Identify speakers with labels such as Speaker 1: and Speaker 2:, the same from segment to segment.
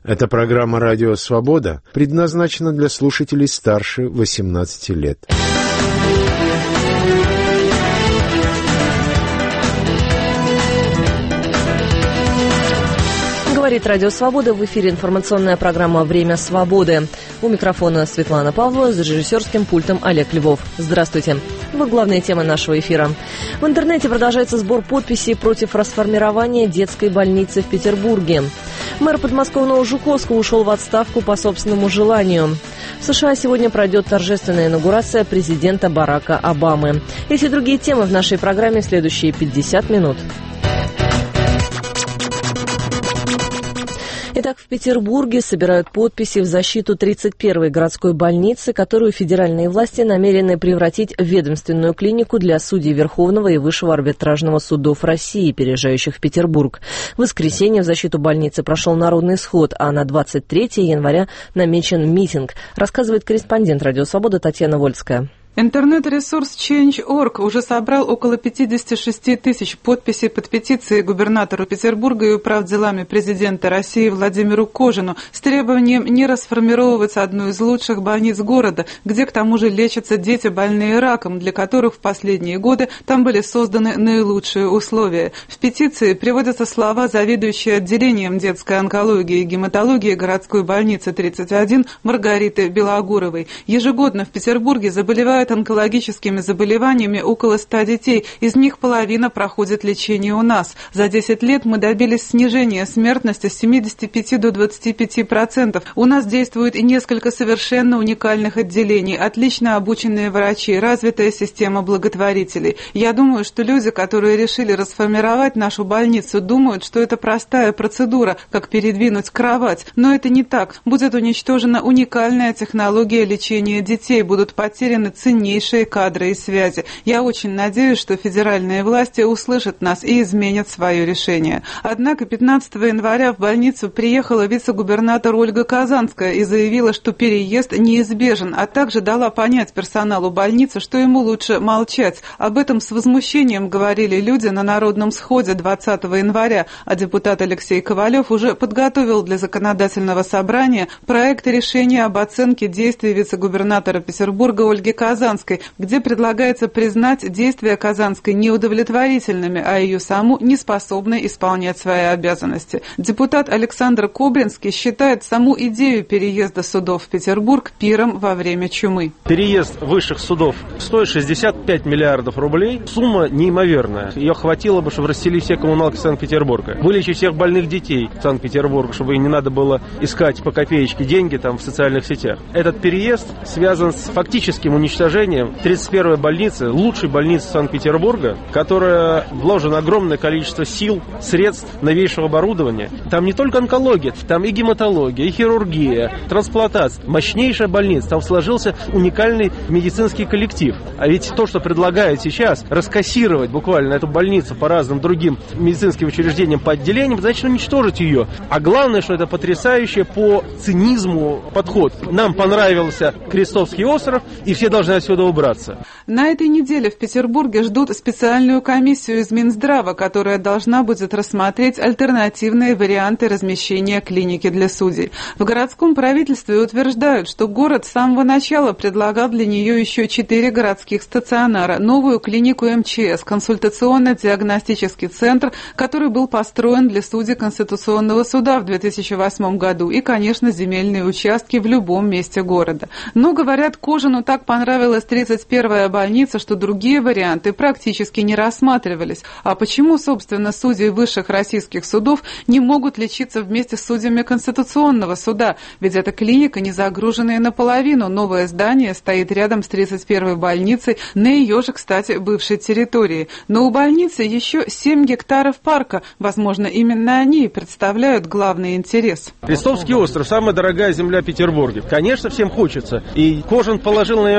Speaker 1: Эта программа «Радио Свобода» предназначена для слушателей старше 18 лет.
Speaker 2: Говорит «Радио Свобода», в эфире информационная программа «Время свободы». У микрофона Светлана Павлова, за режиссерским пультом Олег Львов. Здравствуйте. Вот главные темы нашего эфира. В интернете продолжается сбор подписей против расформирования детской больницы в Петербурге. Мэр подмосковного Жуковского ушел в отставку по собственному желанию. В США сегодня пройдет торжественная инаугурация президента Барака Обамы. Эти и другие темы в нашей программе в следующие 50 минут. Итак, в Петербурге собирают подписи в защиту 31-й городской больницы, которую федеральные власти намерены превратить в ведомственную клинику для судей Верховного и Высшего арбитражного судов России, переезжающих в Петербург. В воскресенье в защиту больницы прошел народный сход, а на 23 января намечен митинг, рассказывает корреспондент «Радио Свобода» Татьяна Вольская.
Speaker 3: Интернет-ресурс Change.org уже собрал около 56 тысяч подписей под петицией губернатору Петербурга и управделами президента России Владимиру Кожину с требованием не расформировывать одну из лучших больниц города, где к тому же лечатся дети, больные раком, для которых в последние годы там были созданы наилучшие условия. В петиции приводятся слова заведующей отделением детской онкологии и гематологии городской больницы 31 Маргариты Белогуровой. Ежегодно в Петербурге заболевают онкологическими заболеваниями около 100 детей, из них половина проходит лечение у нас. За 10 лет мы добились снижения смертности с 75 до 25%. У нас действует несколько совершенно уникальных отделений, отлично обученные врачи, развитая система благотворителей. Я думаю, что люди, которые решили расформировать нашу больницу, думают, что это простая процедура, как передвинуть кровать. Но это не так. Будет уничтожена уникальная технология лечения детей, будут потеряны ценнейшие кадры и связи. Я очень надеюсь, что федеральные власти услышат нас и изменят свое решение. Однако 15 января в больницу приехала вице-губернатор Ольга Казанская и заявила, что переезд неизбежен, а также дала понять персоналу больницы, что ему лучше молчать. Об этом с возмущением говорили люди на народном сходе 20 января, а депутат Алексей Ковалев уже подготовил для законодательного собрания проект решения об оценке действий вице-губернатора Петербурга Ольги Казанской, где предлагается признать действия Казанской неудовлетворительными, а ее саму неспособной исполнять свои обязанности. Депутат Александр Кобринский считает саму идею переезда судов в Петербург пиром во время чумы.
Speaker 4: Переезд высших судов стоит 65 миллиардов рублей. Сумма неимоверная. Ее хватило бы, чтобы расселить все коммуналки Санкт-Петербурга, вылечить всех больных детей Санкт-Петербурга, чтобы не надо было искать по копеечке деньги там в социальных сетях. Этот переезд связан с фактическим уничтожением 31-й больницы, лучшей больницы Санкт-Петербурга, которая вложена огромное количество сил, средств, новейшего оборудования. Там не только онкология, там и гематология, и хирургия, трансплантация. Мощнейшая больница, там сложился уникальный медицинский коллектив. А ведь то, что предлагают сейчас, раскассировать буквально эту больницу по разным другим медицинским учреждениям, по отделениям, значит уничтожить ее. А главное, что это потрясающий по цинизму подход. Нам понравился Крестовский остров, и все должны отсюда убраться.
Speaker 3: На этой неделе в Петербурге ждут специальную комиссию из Минздрава, которая должна будет рассмотреть альтернативные варианты размещения клиники для судей. В городском правительстве утверждают, что город с самого начала предлагал для нее еще 4 городских стационара, новую клинику МЧС, консультационно-диагностический центр, который был построен для судей Конституционного суда в 2008 году, и, конечно, земельные участки в любом месте города. Но, говорят, Кожину так понравилась 31-я больница, что другие варианты практически не рассматривались. А почему, собственно, судьи высших российских судов не могут лечиться вместе с судьями Конституционного суда? Ведь эта клиника не загруженная наполовину. Новое здание стоит рядом с 31-й больницей, на ее же, кстати, бывшей территории. Но у больницы еще 7 гектаров парка. Возможно, именно они и представляют главный интерес.
Speaker 4: Крестовский остров – самая дорогая земля Петербурга. Конечно, всем хочется. И Кожин положил на ее глаз еще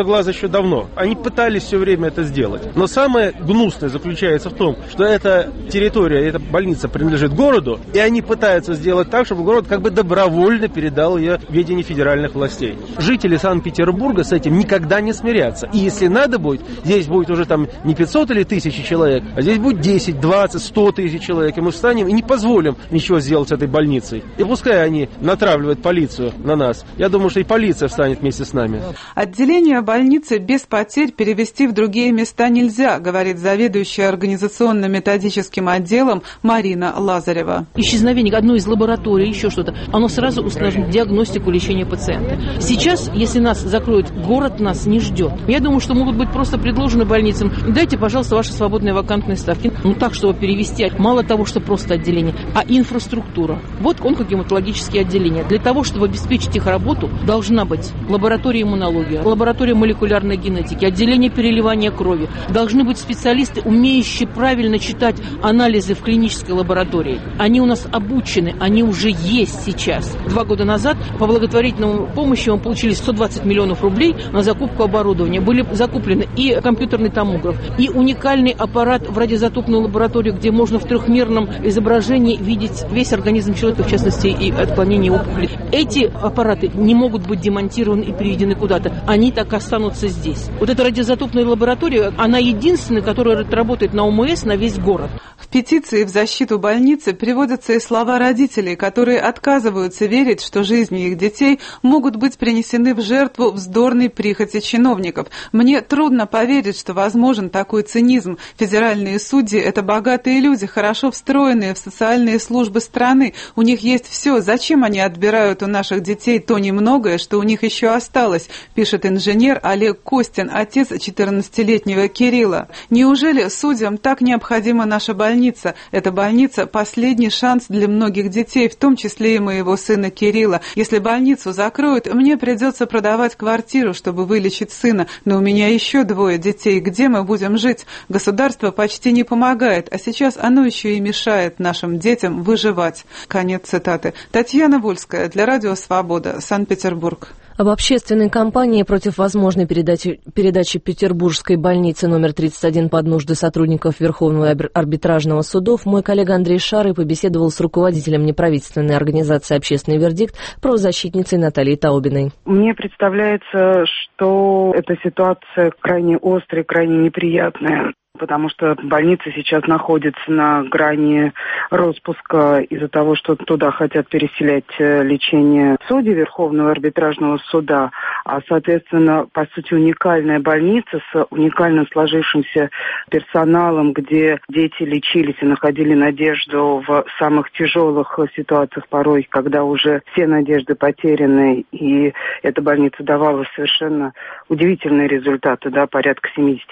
Speaker 4: еще давно. Они пытались все время это сделать. Но самое гнусное заключается в том, что эта территория, эта больница принадлежит городу, и они пытаются сделать так, чтобы город как бы добровольно передал ее в ведение федеральных властей. Жители Санкт-Петербурга с этим никогда не смирятся. И если надо будет, здесь будет уже там не 500 или 1000 человек, а здесь будет 10, 20, 100 тысяч человек. И мы встанем и не позволим ничего сделать с этой больницей. И пускай они натравливают полицию на нас. Я думаю, что и полиция встанет вместе с нами.
Speaker 3: Отделение больницы без потерь перевести в другие места нельзя, говорит заведующая организационно-методическим отделом Марина Лазарева.
Speaker 5: Исчезновение одной из лабораторий, еще что-то, оно сразу усложнит диагностику лечения пациента. Сейчас, если нас закроют, город нас не ждет. Я думаю, что могут быть просто предложены больницам: дайте, пожалуйста, ваши свободные вакантные ставки. Ну так, чтобы перевести мало того, что просто отделение, а инфраструктура. Вот онкогематологические отделения. Для того, чтобы обеспечить их работу, должна быть лаборатория иммунологии, лаборатория молекулярной генетики, отделение переливания крови. Должны быть специалисты, умеющие правильно читать анализы в клинической лаборатории. Они у нас обучены, они уже есть сейчас. 2 года назад по благотворительному помощи мы получили 120 миллионов рублей на закупку оборудования. Были закуплены и компьютерный томограф, и уникальный аппарат в радиоизотопную лабораторию, где можно в трехмерном изображении видеть весь организм человека, в частности, и отклонение опухоли. Эти аппараты не могут быть демонтированы и переведены куда-то. Они так останутся здесь. Вот эта радиоизотопная лаборатория, она единственная, которая работает на ОМС на весь город.
Speaker 3: В петиции в защиту больницы приводятся и слова родителей, которые отказываются верить, что жизни их детей могут быть принесены в жертву вздорной прихоти чиновников. Мне трудно поверить, что возможен такой цинизм. Федеральные судьи – это богатые люди, хорошо встроенные в социальные службы страны. У них есть все. Зачем они отбирают у наших детей то немногое, что у них еще осталось, пишет инженер Олег Костин, отец 14-летнего Кирилла. Неужели судьям так необходима наша больница? Эта больница – последний шанс для многих детей, в том числе и моего сына Кирилла. Если больницу закроют, мне придется продавать квартиру, чтобы вылечить сына, но у меня еще 2 детей. Где мы будем жить? Государство почти не помогает, а сейчас оно еще и мешает нашим детям выживать. Конец цитаты. Татьяна Вольская для Радио Свобода, Санкт-Петербург.
Speaker 2: Об общественной кампании против возможной передачи Петербургской больницы номер 31 под нужды сотрудников Верховного арбитражного судов мой коллега Андрей Шары побеседовал с руководителем неправительственной организации «Общественный вердикт», правозащитницей Натальей Таубиной.
Speaker 6: Мне представляется, что эта ситуация крайне острая, крайне неприятная. Потому что больница сейчас находится на грани распуска из-за того, что туда хотят переселять лечение судей Верховного арбитражного суда, а, соответственно, по сути, уникальная больница с уникально сложившимся персоналом, где дети лечились и находили надежду в самых тяжелых ситуациях порой, когда уже все надежды потеряны, и эта больница давала совершенно удивительные результаты, да, порядка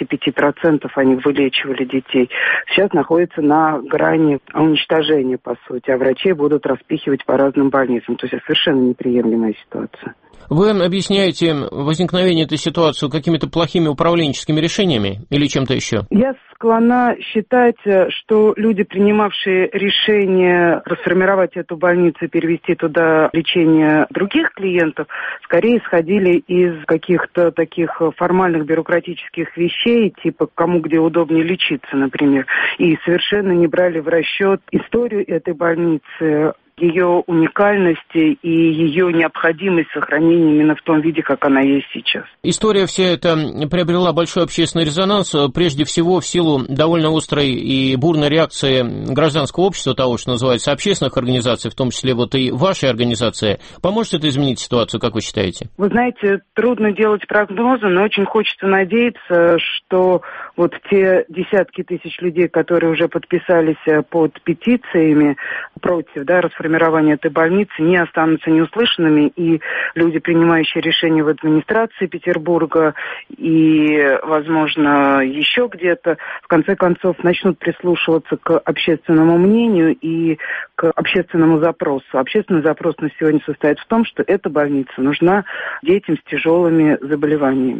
Speaker 6: 75% они вылечивали детей. Сейчас находится на грани уничтожения, по сути, а врачей будут распихивать по разным больницам. То есть совершенно неприемлемая ситуация.
Speaker 7: Вы объясняете возникновение этой ситуации какими-то плохими управленческими решениями или чем-то еще?
Speaker 6: Я склонна считать, что люди, принимавшие решение расформировать эту больницу и перевести туда лечение других клиентов, скорее исходили из каких-то таких формальных бюрократических вещей, типа кому где удобнее лечиться, например, и совершенно не брали в расчет историю этой больницы, ее уникальности и ее необходимость сохранения именно в том виде, как она есть сейчас.
Speaker 7: История вся эта приобрела большой общественный резонанс, прежде всего в силу довольно острой и бурной реакции гражданского общества, того, что называется общественных организаций, в том числе вот и вашей организации. Поможет это изменить ситуацию, как вы считаете?
Speaker 6: Вы знаете, трудно делать прогнозы, но очень хочется надеяться, что вот те десятки тысяч людей, которые уже подписались под петициями против, да, расформирования этой больницы, не останутся неуслышанными, и люди, принимающие решения в администрации Петербурга и, возможно, еще где-то, в конце концов, начнут прислушиваться к общественному мнению и к общественному запросу. Общественный запрос на сегодня состоит в том, что эта больница нужна детям с тяжелыми заболеваниями.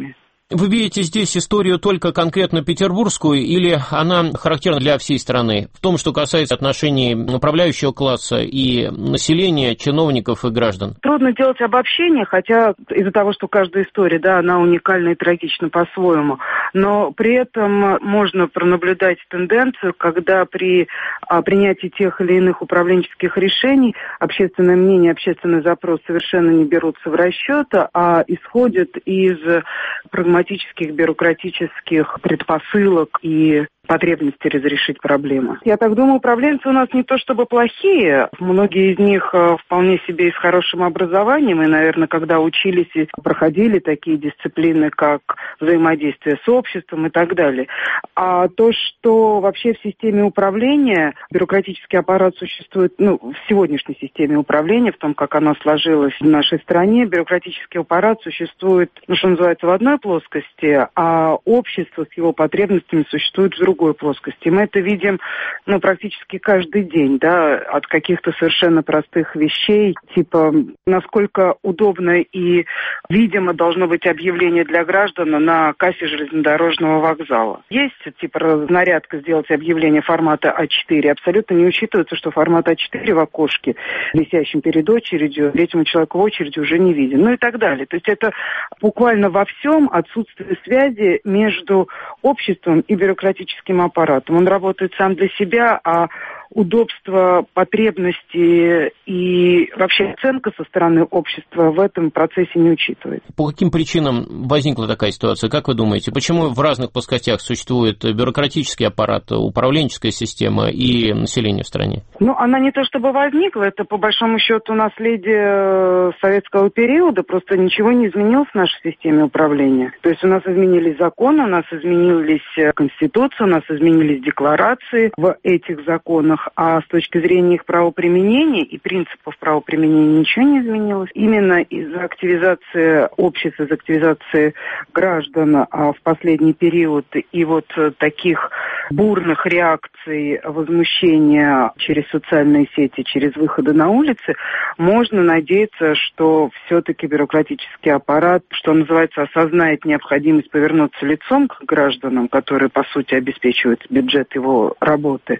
Speaker 7: Вы видите здесь историю только конкретно петербургскую или она характерна для всей страны? В том, что касается отношений управляющего класса и населения, чиновников и граждан.
Speaker 6: Трудно делать обобщение, хотя из-за того, что каждая история, да, она уникальна и трагична по-своему. Но при этом можно пронаблюдать тенденцию, когда при принятии тех или иных управленческих решений общественное мнение, общественный запрос совершенно не берутся в расчет, а исходят из прагматических, бюрократических предпосылок и потребности разрешить проблемы. Я так думаю, управленцы у нас не то чтобы плохие. Многие из них вполне себе и с хорошим образованием, и, наверное, когда учились и проходили такие дисциплины, как взаимодействие с обществом и так далее. А то, что вообще в системе управления бюрократический аппарат существует, в сегодняшней системе управления, в том, как она сложилась в нашей стране, бюрократический аппарат существует, что называется, в одной плоскости, а общество с его потребностями существует в другой плоскости. Мы это видим, практически каждый день, да, от каких-то совершенно простых вещей, типа, насколько удобно и видимо должно быть объявление для граждан на кассе железнодорожного вокзала. Есть, разнарядка сделать объявление формата А4. Абсолютно не учитывается, что формат А4 в окошке, висящем перед очередью, третьему человеку в очереди уже не виден. И так далее. То есть это буквально во всем отсутствие связи между обществом и бюрократическим аппаратом. Он работает сам для себя, а удобство, потребности и вообще оценка со стороны общества в этом процессе не учитывается.
Speaker 7: По каким причинам возникла такая ситуация? Как вы думаете, почему в разных плоскостях существует бюрократический аппарат, управленческая система и население в стране?
Speaker 6: Она не то чтобы возникла, это по большому счету наследие советского периода, просто ничего не изменилось в нашей системе управления. То есть у нас изменились законы, у нас изменились конституции, у нас изменились декларации в этих законах, а с точки зрения их правоприменения и принципов правоприменения ничего не изменилось. Именно из-за активизации общества, из-за активизации граждан в последний период и таких бурных реакций возмущения через социальные сети, через выходы на улицы, можно надеяться, что все-таки бюрократический аппарат, что называется, осознает необходимость повернуться лицом к гражданам, которые, по сути, обеспечивают бюджет его работы,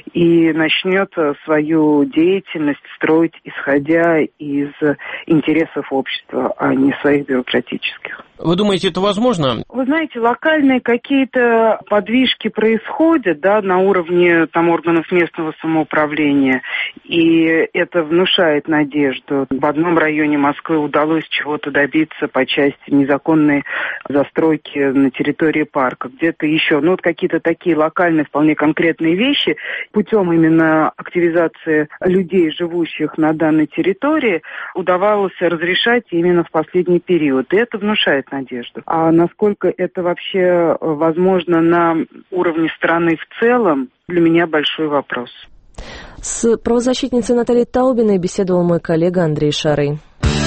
Speaker 6: и начнет свою деятельность строить, исходя из интересов общества, а не своих бюрократических.
Speaker 7: Вы думаете, это возможно?
Speaker 6: Вы знаете, локальные какие-то подвижки происходят, да, на уровне органов местного самоуправления, и это внушает надежду. В одном районе Москвы удалось чего-то добиться по части незаконной застройки на территории парка. Где-то еще, какие-то такие локальные, вполне конкретные вещи путем именно активизации людей, живущих на данной территории, удавалось разрешать именно в последний период. И это внушает надежду. А насколько это вообще возможно на уровне страны в целом, для меня большой вопрос.
Speaker 2: С правозащитницей Натальей Таубиной беседовал мой коллега Андрей Шарый.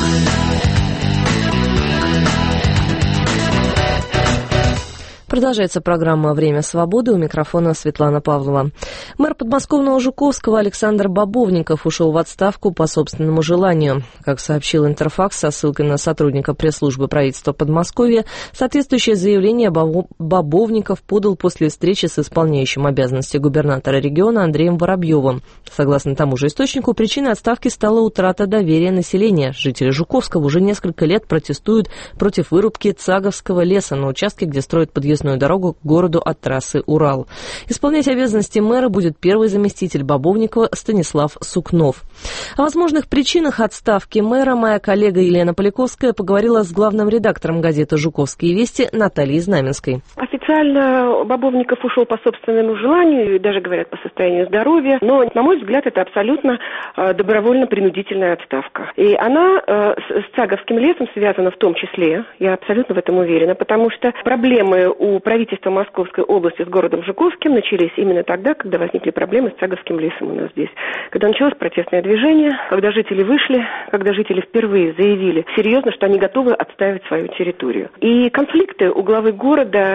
Speaker 2: Продолжается программа «Время свободы». У микрофона Светлана Павлова. Мэр подмосковного Жуковского Александр Бобовников ушел в отставку по собственному желанию. Как сообщил Интерфакс со ссылкой на сотрудника пресс-службы правительства Подмосковья, соответствующее заявление Бобовников подал после встречи с исполняющим обязанности губернатора региона Андреем Воробьевым. Согласно тому же источнику, причиной отставки стала утрата доверия населения. Жители Жуковского уже несколько лет протестуют против вырубки Цаговского леса на участке, где строят подъездную дорогу к городу от трассы Урал. Исполнять обязанности мэра будет первый заместитель Бобовникова Станислав Сукнов. О возможных причинах отставки мэра моя коллега Елена Поляковская поговорила с главным редактором газеты «Жуковские вести» Натальей Знаменской.
Speaker 8: Официально Бобовников ушел по собственному желанию, даже говорят по состоянию здоровья, но, на мой взгляд, это абсолютно добровольно-принудительная отставка. И она с Цаговским лесом связана в том числе, я абсолютно в этом уверена, потому что проблемы у правительства Московской области с городом Жуковским начались именно тогда, когда возникли проблемы с Цаговским лесом у нас здесь. Когда началось протестное движение, когда жители вышли, когда жители впервые заявили серьезно, что они готовы отстаивать свою территорию. И конфликты у главы города, они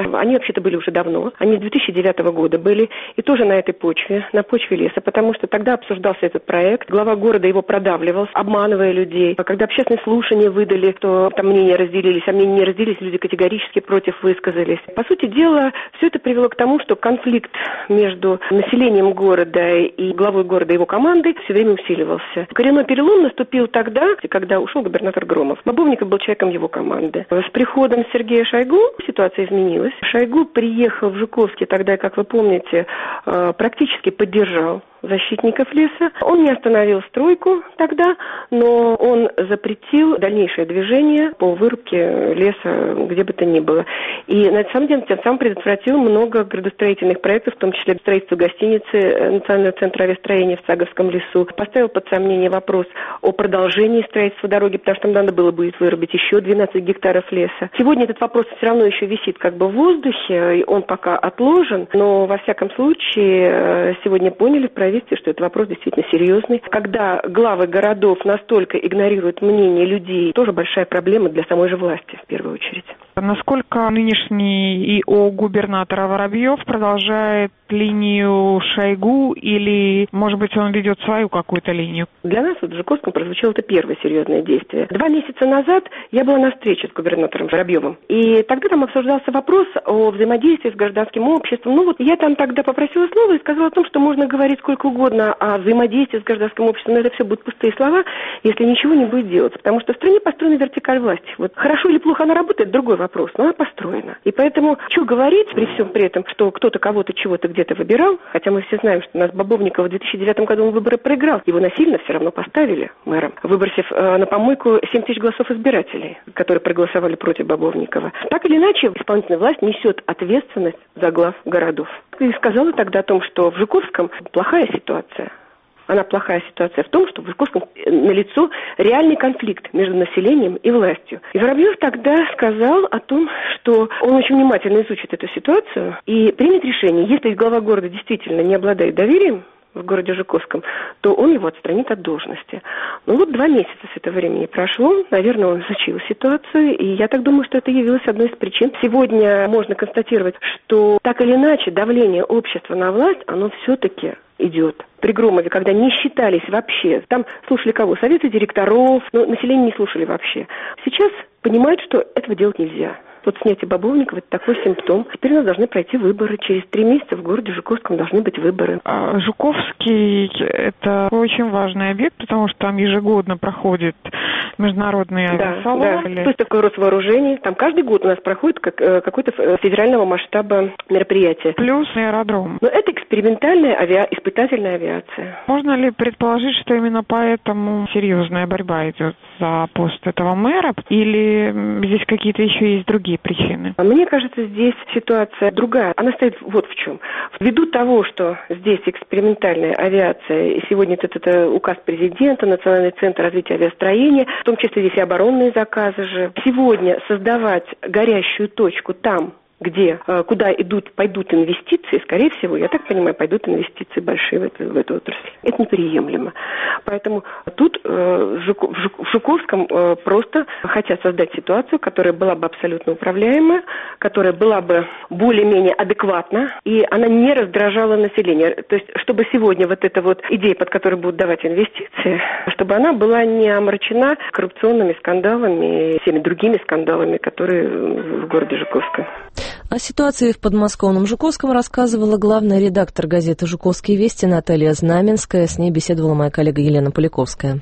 Speaker 8: вообще-то были уже давно, они с 2009 года были, и тоже на этой почве, на почве леса, потому что тогда обсуждался этот проект, глава города его продавливал, обманывая людей. А когда общественные слушания выдали, то там мнения разделились, а мнения не разделились, люди категорически против высказались. По сути дела, все это привело к тому, что конфликт между населением города и главой города и его командой все время усиливался. Коренной перелом наступил тогда, когда ушел губернатор Громов. Бобовников был человеком его команды. С приходом Сергея Шойгу ситуация изменилась. Шойгу приехал в Жуковский тогда, как вы помните, практически поддержал защитников леса. Он не остановил стройку тогда, но он запретил дальнейшее движение по вырубке леса где бы то ни было. И на самом деле тем самым предотвратил много градостроительных проектов, в том числе строительство гостиницы Национального центра авиастроения в Цаговском лесу. Поставил под сомнение вопрос о продолжении строительства дороги, потому что там надо было будет вырубить еще 12 гектаров леса. Сегодня этот вопрос все равно еще висит как бы в воздухе, и он пока отложен, но во всяком случае сегодня поняли в правительстве, что это вопрос действительно серьезный. Когда главы городов настолько игнорируют мнение людей, тоже большая проблема для самой же власти в первую очередь.
Speaker 9: Насколько нынешний ИО губернатора Воробьев продолжает линию Шойгу или, может быть, он ведет свою какую-то линию?
Speaker 8: Для нас в Жуковском прозвучало это первое серьезное действие. 2 месяца назад я была на встрече с губернатором Воробьевым, и тогда там обсуждался вопрос о взаимодействии с гражданским обществом. Ну вот я там тогда попросила слова и сказала о том, что можно говорить сколько угодно о взаимодействии с гражданским обществом, но это все будут пустые слова, если ничего не будет делаться. Потому что в стране построена вертикаль власти. Вот хорошо или плохо она работает, другой вопрос, но она построена. И поэтому, что говорить при всем при этом, что кто-то кого-то чего-то где-то выбирал, хотя мы все знаем, что у нас Бобовников в 2009 году он выборы проиграл, его насильно все равно поставили мэром, выбросив на помойку 7 тысяч голосов избирателей, которые проголосовали против Бобовникова. Так или иначе, исполнительная власть несет ответственность за глав городов. И сказала тогда о том, что в Жуковском плохая ситуация. Она плохая ситуация в том, что в Жуковском налицо реальный конфликт между населением и властью. И Воробьев тогда сказал о том, что он очень внимательно изучит эту ситуацию и примет решение. Если глава города действительно не обладает доверием в городе Жуковском, то он его отстранит от должности. Ну вот 2 месяца с этого времени прошло, наверное, он изучил ситуацию, и я так думаю, что это явилось одной из причин. Сегодня можно констатировать, что так или иначе давление общества на власть, оно все-таки идет. При Громове, когда не считались вообще, там слушали кого? Советы директоров, но население не слушали вообще. Сейчас понимают, что этого делать нельзя. Вот снятие Бобовникова – это такой симптом. Теперь у нас должны пройти выборы. Через 3 месяца в городе Жуковском должны быть выборы.
Speaker 9: Жуковский – это очень важный объект, потому что там ежегодно проходит международные авиасалоны.
Speaker 8: Да, выставка Росвооружений. Там каждый год у нас проходит какой-то федерального масштаба мероприятие.
Speaker 9: Плюс аэродром.
Speaker 8: Но это экспериментальная испытательная авиация.
Speaker 9: Можно ли предположить, что именно поэтому серьезная борьба идет за пост этого мэра? Или здесь какие-то еще есть другие причины?
Speaker 8: Мне кажется, здесь ситуация другая. Она стоит вот в чем. Ввиду того, что здесь экспериментальная авиация, и сегодня это указ президента, Национальный центр развития авиастроения, в том числе здесь и оборонные заказы же. Сегодня создавать горящую точку там, куда пойдут инвестиции, скорее всего, я так понимаю, пойдут инвестиции большие в эту отрасль. Это неприемлемо. Поэтому тут в Жуковском просто хотят создать ситуацию, которая была бы абсолютно управляемая, которая была бы более-менее адекватна, и она не раздражала население. То есть, чтобы сегодня вот эта вот идея, под которой будут давать инвестиции, чтобы она была не омрачена коррупционными скандалами и всеми другими скандалами, которые в городе Жуковском.
Speaker 2: О ситуации в подмосковном Жуковском рассказывала главный редактор газеты «Жуковские вести» Наталья Знаменская. С ней беседовала моя коллега Елена Поляковская.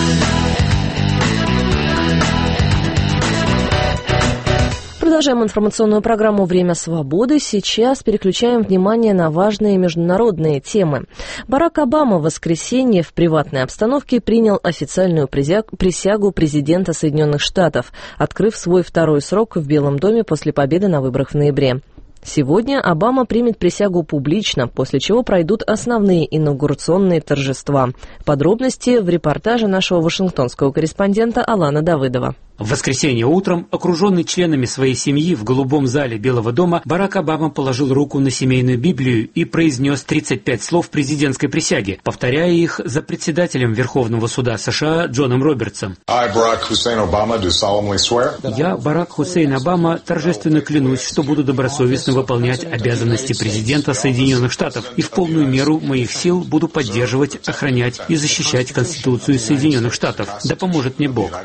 Speaker 2: Продолжаем информационную программу «Время свободы». Сейчас переключаем внимание на важные международные темы. Барак Обама в воскресенье в приватной обстановке принял официальную присягу президента Соединенных Штатов, открыв свой 2-й срок в Белом доме после победы на выборах в ноябре. Сегодня Обама примет присягу публично, после чего пройдут основные инаугурационные торжества. Подробности в репортаже нашего вашингтонского корреспондента Алана Давыдова.
Speaker 10: В воскресенье утром, окруженный членами своей семьи в голубом зале Белого дома, Барак Обама положил руку на семейную Библию и произнес 35 слов президентской присяги, повторяя их за председателем Верховного суда США Джоном Робертсом.
Speaker 11: Я,
Speaker 10: Барак Хусейн Обама, торжественно клянусь, что буду добросовестно выполнять обязанности президента Соединенных Штатов и в полную меру моих сил буду поддерживать, охранять и защищать Конституцию Соединенных Штатов. Да поможет мне Бог.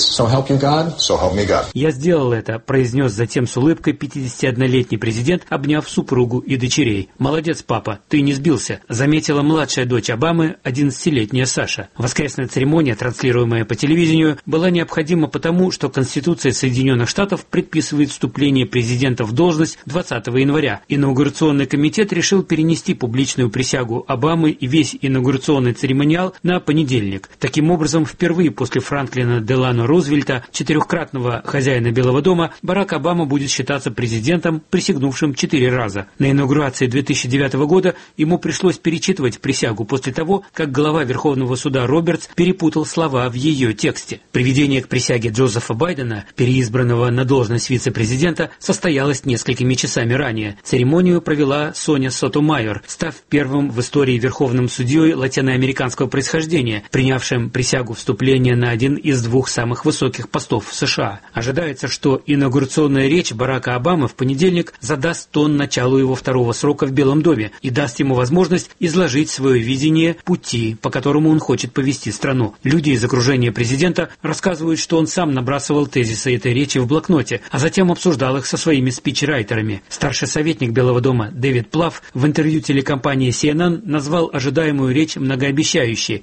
Speaker 10: Я сделал это, произнес затем с улыбкой 51-летний президент, обняв супругу и дочерей. Молодец, папа, ты не сбился, заметила младшая дочь Обамы, 11-летняя Саша. Воскресная церемония, транслируемая по телевидению, была необходима потому, что Конституция Соединенных Штатов предписывает вступление президента в должность 20 января. Инаугурационный комитет решил перенести публичную присягу Обамы и весь инаугурационный церемониал на понедельник. Таким образом, впервые после Франклина Делано Рузвельта, четырехкратного хозяина Белого дома, Барак Обама будет считаться президентом, присягнувшим 4 раза. На инаугурации 2009 года ему пришлось перечитывать присягу после того, как глава Верховного суда Робертс перепутал слова в ее тексте. Приведение к присяге Джозефа Байдена, переизбранного на должность вице-президента, состоялось несколькими часами ранее. Церемонию провела Соня Сотомайор, став первым в истории верховным судьей латиноамериканского происхождения, принявшим присягу вступления на один из 2 самых высоких постов в США. Ожидается, что инаугурационная речь Барака Обамы в понедельник задаст тон началу его 2-го срока в Белом доме и даст ему возможность изложить свое видение пути, по которому он хочет повести страну. Люди из окружения президента рассказывают, что он сам набрасывал тезисы этой речи в блокноте, а затем обсуждал их со своими спичрайтерами. Старший советник Белого дома Дэвид Плав в интервью телекомпании CNN назвал ожидаемую речь многообещающей.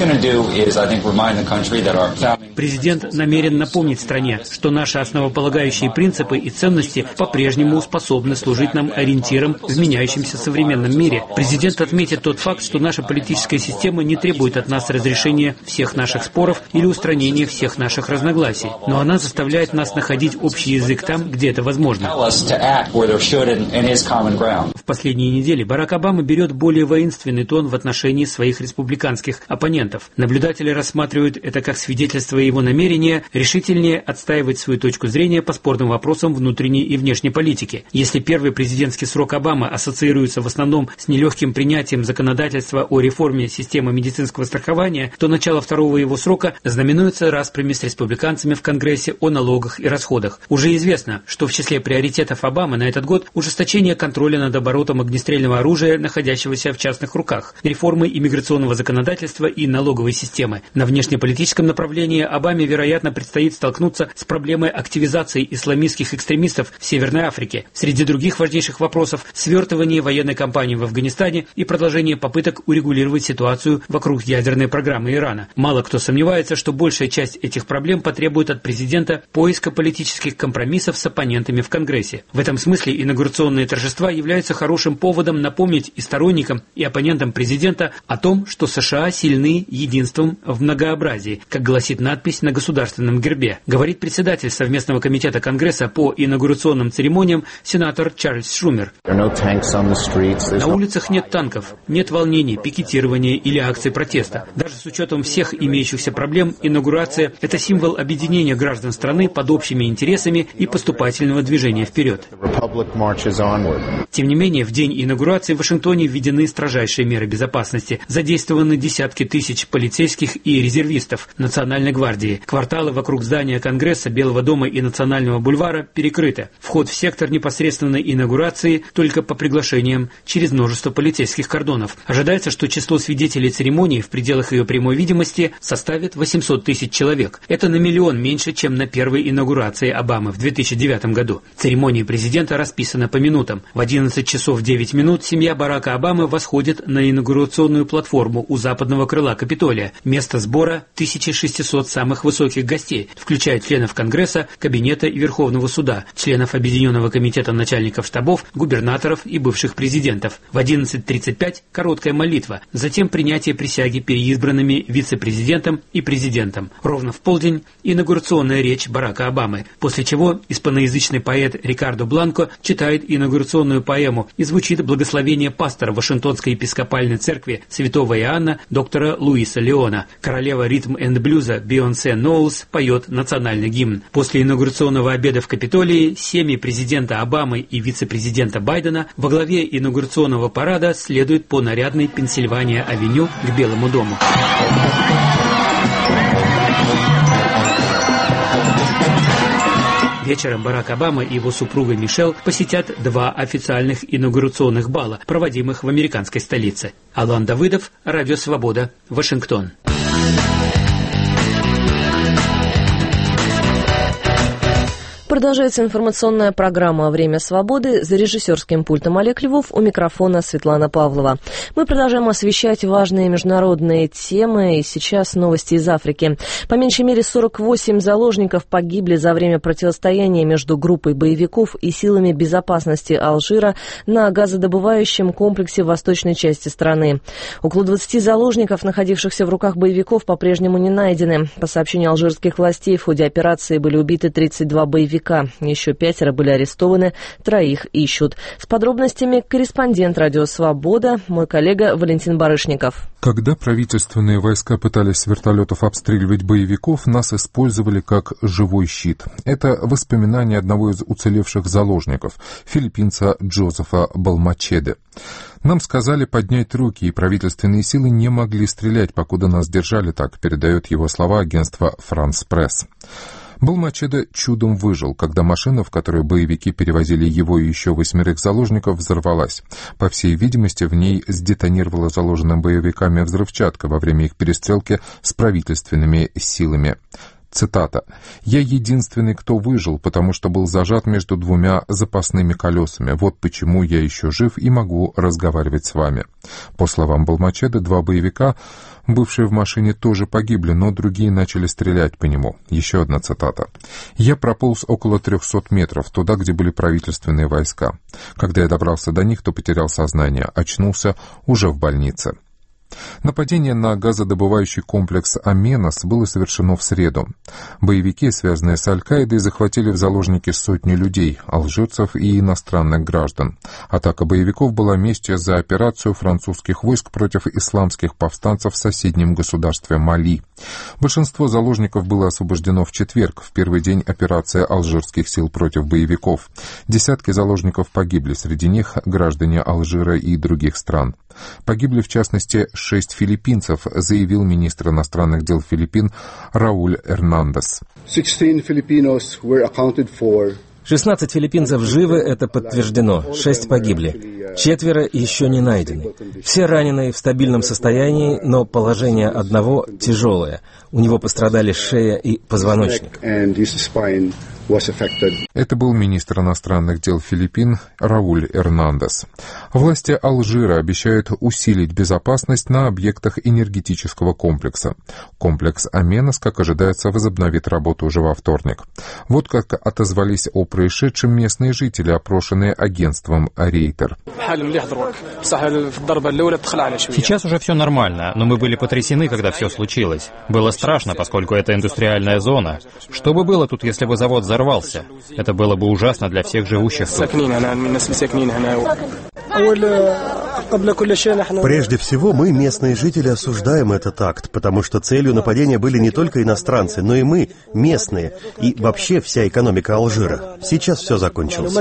Speaker 10: Президент намерен напомнить стране, что наши основополагающие принципы и ценности по-прежнему способны служить нам ориентиром в меняющемся современном мире. Президент отметит тот факт, что наша политическая система не требует от нас разрешения всех наших споров или устранения всех наших разногласий, но она заставляет нас находить общий язык там, где это возможно. В последние недели Барак Обама берет более воинственный тон в отношении своих республиканских оппонентов. Наблюдатели рассматривают это как свидетельство его намерения решительнее отстаивать свою точку зрения по спорным вопросам внутренней и внешней политики. Если первый президентский срок Обамы ассоциируется в основном с нелегким принятием законодательства о реформе системы медицинского страхования, то начало 2-го его срока знаменуется распрями с республиканцами в Конгрессе о налогах и расходах. Уже известно, что в числе приоритетов Обамы на этот год ужесточение контроля над оборотом огнестрельного оружия, находящегося в частных руках, реформы иммиграционного законодательства и налоговой системы. На внешнеполитическом направлении Обаме, вероятно, предстоит столкнуться с проблемой активизации исламистских экстремистов в Северной Африке. Среди других важнейших вопросов – свертывание военной кампании в Афганистане и продолжение попыток урегулировать ситуацию вокруг ядерной программы Ирана. Мало кто сомневается, что большая часть этих проблем потребует от президента поиска политических компромиссов с оппонентами в Конгрессе. В этом смысле инаугурационные торжества являются хорошим поводом напомнить и сторонникам, и оппонентам президента о том, что США сильны единством в многообразии, как гласит надпись на государственном гербе, говорит председатель Совместного комитета Конгресса по инаугурационным церемониям сенатор Чарльз Шумер. На улицах нет танков, нет волнений, пикетирования или акций протеста. Даже с учетом всех имеющихся проблем, инаугурация – это символ объединения граждан страны под общими интересами и поступательного движения вперед. Тем не менее, в день инаугурации в Вашингтоне введены строжайшие меры безопасности. Задействованы десятки тысяч полицейских и резервистов Национальной гвардии. Кварталы вокруг здания Конгресса, Белого дома и Национального бульвара перекрыты. Вход в сектор непосредственной инаугурации только по приглашениям через множество полицейских кордонов. Ожидается, что число свидетелей церемонии в пределах ее прямой видимости составит 800 тысяч человек. Это на 1 миллион меньше, чем на первой инаугурации Обамы в 2009 году. Церемония президента расписана по минутам. В 11 часов 9 минут семья Барака Обамы восходит на инаугурационную платформу у западного крыла Капитолия. Место сбора 1600 самых высоких гостей, включая членов Конгресса, Кабинета и Верховного суда, членов Объединенного комитета начальников штабов, губернаторов и бывших президентов. В 11:35 короткая молитва, затем принятие присяги переизбранными вице-президентом и президентом. Ровно в полдень инаугурационная речь Барака Обамы, после чего испаноязычный поэт Рикардо Бланко читает инаугурационную поэму и звучит благословение пастора Вашингтонской епископальной церкви святого Иоанна доктора Луиса Леона. Королева ритм энд блюза Бейонсе Ноулс поет поет национальный гимн. После инаугурационного обеда в Капитолии семьи президента Обамы и вице-президента Байдена во главе инаугурационного парада следуют по нарядной Пенсильвания-авеню к Белому дому. Вечером Барак Обама и его супруга Мишель посетят 2 официальных инаугурационных бала, проводимых в американской столице. Алан Давыдов, Радио Свобода, Вашингтон.
Speaker 2: Продолжается информационная программа «Время свободы». За режиссерским пультом Олег Львов, у микрофона Светлана Павлова. Мы продолжаем освещать важные международные темы, и сейчас новости из Африки. По меньшей мере 48 заложников погибли за время противостояния между группой боевиков и силами безопасности Алжира на газодобывающем комплексе в восточной части страны. Около 20 заложников, находившихся в руках боевиков, по-прежнему не найдены. По сообщению алжирских властей, в ходе операции были убиты 32 боевика. Еще 5 были арестованы, 3 ищут. С подробностями корреспондент «Радио Свобода», мой коллега Валентин Барышников.
Speaker 11: Когда правительственные войска пытались с вертолетов обстреливать боевиков, нас использовали как живой щит. Это воспоминания одного из уцелевших заложников, филиппинца Джозефа Балмачеде. Нам сказали поднять руки, и правительственные силы не могли стрелять, покуда нас держали, так передает его слова агентство «Франс Пресс». Балмачеде чудом выжил, когда машина, в которой боевики перевозили его и еще 8 заложников, взорвалась. По всей видимости, в ней сдетонировала заложенная боевиками взрывчатка во время их перестрелки с правительственными силами. Цитата. «Я единственный, кто выжил, потому что был зажат между 2 запасными колесами. Вот почему я еще жив и могу разговаривать с вами». По словам Балмачеде, 2 боевика, бывшие в машине, тоже погибли, но другие начали стрелять по нему. Еще одна цитата. «Я прополз около 300 метров, туда, где были правительственные войска. Когда я добрался до них, то потерял сознание. Очнулся уже в больнице». Нападение на газодобывающий комплекс Аменас было совершено в среду. Боевики, связанные с Аль-Каидой, захватили в заложники сотни людей, алжирцев и иностранных граждан. Атака боевиков была местью за операцию французских войск против исламских повстанцев в соседнем государстве Мали. Большинство заложников было освобождено в четверг, в первый день операции алжирских сил против боевиков. Десятки заложников погибли, среди них граждане Алжира и других стран. Погибли, в частности, 6 филиппинцев, заявил министр иностранных дел Филиппин Рауль Эрнандес.
Speaker 12: 16 филиппинцев живы, это подтверждено. 6 погибли. 4 еще не найдены. Все ранены в стабильном состоянии, но положение одного тяжелое. У него пострадали шея и позвоночник.
Speaker 11: Это был министр иностранных дел Филиппин Рауль Эрнандес. Власти Алжира обещают усилить безопасность на объектах энергетического комплекса. Комплекс Аменас, как ожидается, возобновит работу уже во вторник. Вот как отозвались о происшедшем местные жители, опрошенные агентством Рейтер.
Speaker 13: Сейчас уже все нормально, но мы были потрясены, когда все случилось. Было страшно, поскольку это индустриальная зона. Что бы было тут, если бы завод взорвался? Это было бы ужасно для всех живущих тут.
Speaker 14: Прежде всего, мы, местные жители, осуждаем этот акт, потому что целью нападения были не только иностранцы, но и мы, местные, и вообще вся экономика Алжира. Сейчас все закончилось.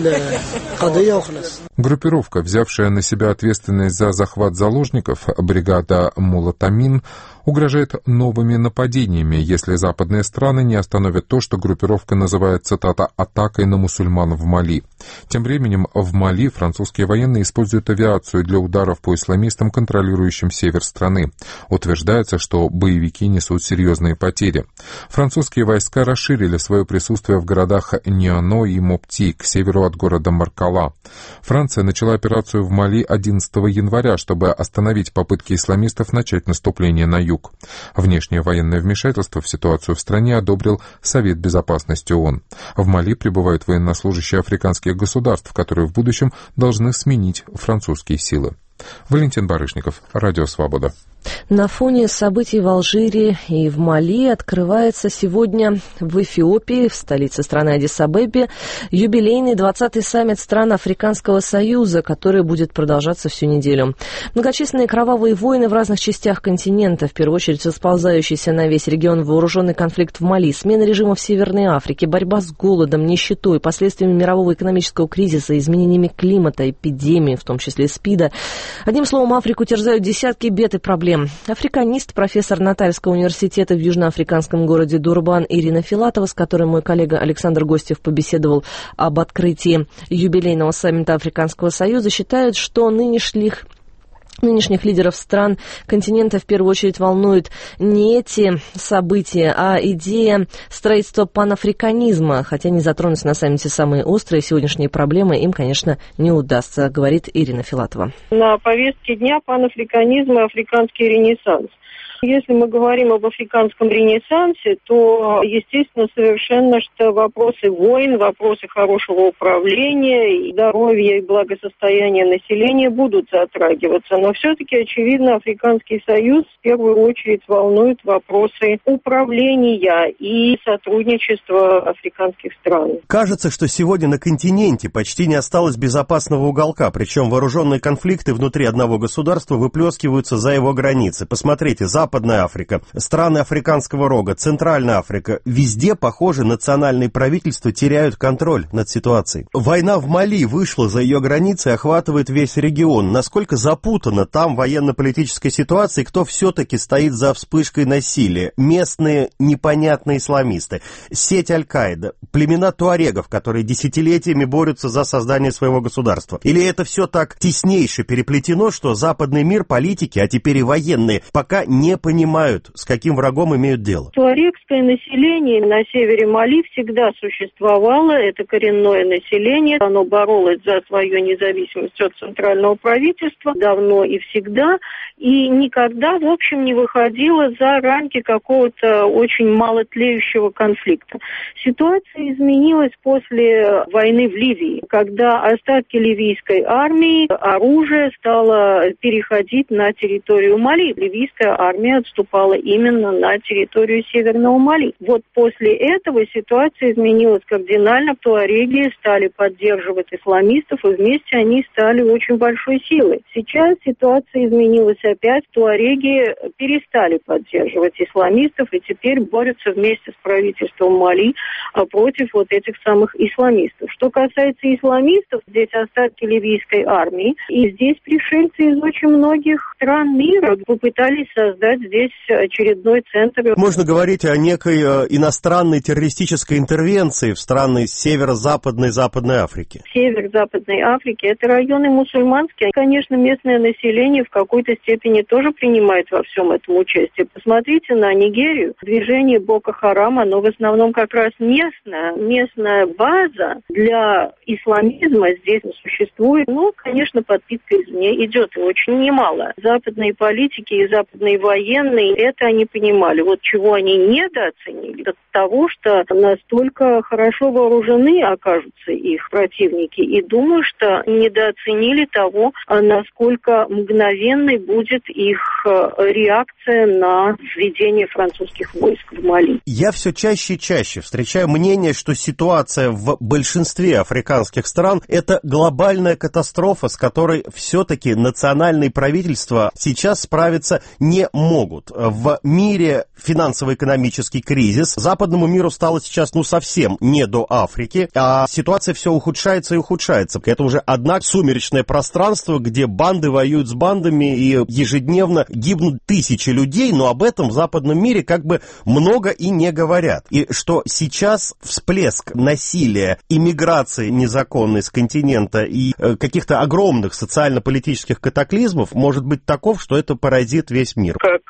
Speaker 11: Группировка, взявшая на себя ответственность за захват заложников, бригада Мулатамин, угрожает новыми нападениями, если западные страны не остановят то, что группировка называет, цитата, «атакой на мусульман в Мали». Тем временем в Мали французские военные используют авиацию для ударов по исламистам, контролирующим север страны. Утверждается, что боевики несут серьезные потери. Французские войска расширили свое присутствие в городах Ниано и Мопти, к северу от города Маркала. Франция начала операцию в Мали 11 января, чтобы остановить попытки исламистов начать наступление на юг. Внешнее военное вмешательство в ситуацию в стране одобрил Совет Безопасности ООН. В Мали прибывают военнослужащие африканских государств, которые в будущем должны сменить французские силы. Валентин Барышников, Радио Свобода.
Speaker 2: На фоне событий в Алжире и в Мали открывается сегодня в Эфиопии, в столице страны Аддис-Абебе, юбилейный 20-й саммит стран Африканского Союза, который будет продолжаться всю неделю. Многочисленные кровавые войны в разных частях континента, в первую очередь расползающийся на весь регион вооруженный конфликт в Мали, смена режима в Северной Африке, борьба с голодом, нищетой, последствиями мирового экономического кризиса, изменениями климата, эпидемии, в том числе СПИДа. Одним словом, Африку терзают десятки бед и проблем. Африканист, профессор Натальского университета в южноафриканском городе Дурбан Ирина Филатова, с которой мой коллега Александр Гостев побеседовал об открытии юбилейного саммита Африканского Союза, считает, что нынешних лидеров стран континента в первую очередь волнуют не эти события, а идея строительства панафриканизма. Хотя не затронуть на саммите самые острые сегодняшние проблемы им, конечно, не удастся, говорит Ирина Филатова.
Speaker 15: На повестке дня панафриканизм и африканский ренессанс. Если мы говорим об африканском ренессансе, то, естественно, совершенно, что вопросы войн, вопросы хорошего управления, здоровья и благосостояния населения будут затрагиваться. Но все-таки, очевидно, Африканский Союз в первую очередь волнует вопросы управления и сотрудничества африканских стран.
Speaker 14: Кажется, что сегодня на континенте почти не осталось безопасного уголка, причем вооруженные конфликты внутри одного государства выплескиваются за его границы. Посмотрите, Западная Африка, страны Африканского рога, Центральная Африка. Везде, похоже, национальные правительства теряют контроль над ситуацией. Война в Мали вышла за ее границы и охватывает весь регион. Насколько запутана там военно-политическая ситуация и кто все-таки стоит за вспышкой насилия? Местные непонятные исламисты, сеть Аль-Каида, племена туарегов, которые десятилетиями борются за создание своего государства. Или это все так теснейше переплетено, что западный мир, политики, а теперь и военные, пока не понимают, с каким врагом имеют дело?
Speaker 15: Туарегское население на севере Мали всегда существовало. Это коренное население. Оно боролось за свою независимость от центрального правительства давно и всегда. И никогда, в общем, не выходило за рамки какого-то очень малотлеющего конфликта. Ситуация изменилась после войны в Ливии, когда остатки ливийской армии, оружие стало переходить на территорию Мали. Ливийская армия отступала именно на территорию Северного Мали. Вот после этого ситуация изменилась кардинально. Туареги стали поддерживать исламистов, и вместе они стали очень большой силой. Сейчас ситуация изменилась опять. Туареги перестали поддерживать исламистов и теперь борются вместе с правительством Мали против вот этих самых исламистов. Что касается исламистов, здесь остатки ливийской армии, и здесь пришельцы из очень многих стран мира попытались создать здесь очередной центр.
Speaker 14: Можно говорить о некой иностранной террористической интервенции в страны северо-западной Западной Африки.
Speaker 15: Север Западной Африки – это районы мусульманские. Конечно, местное население в какой-то степени тоже принимает во всем этом участие. Посмотрите на Нигерию. Движение Боко-Харам, оно в основном как раз местная база для исламизма здесь существует. Ну, конечно, подпитка извне идет, и очень немало. Западные политики и западные военные, это они понимали. Вот чего они недооценили, от того, что настолько хорошо вооружены окажутся их противники. И думаю, что недооценили того, насколько мгновенной будет их реакция на введение французских войск в Мали.
Speaker 14: Я все чаще и чаще встречаю мнение, что ситуация в большинстве африканских стран – это глобальная катастрофа, с которой все-таки национальные правительства сейчас справиться не могут. В мире финансово-экономический кризис. Западному миру стало сейчас совсем не до Африки, а ситуация все ухудшается и ухудшается. Это уже одно сумеречное пространство, где банды воюют с бандами и ежедневно гибнут тысячи людей, но об этом в западном мире как бы много и не говорят. И что сейчас всплеск насилия, иммиграции незаконной с континента и каких-то огромных социально-политических катаклизмов может быть таков, что это поразит весь мир.
Speaker 15: Как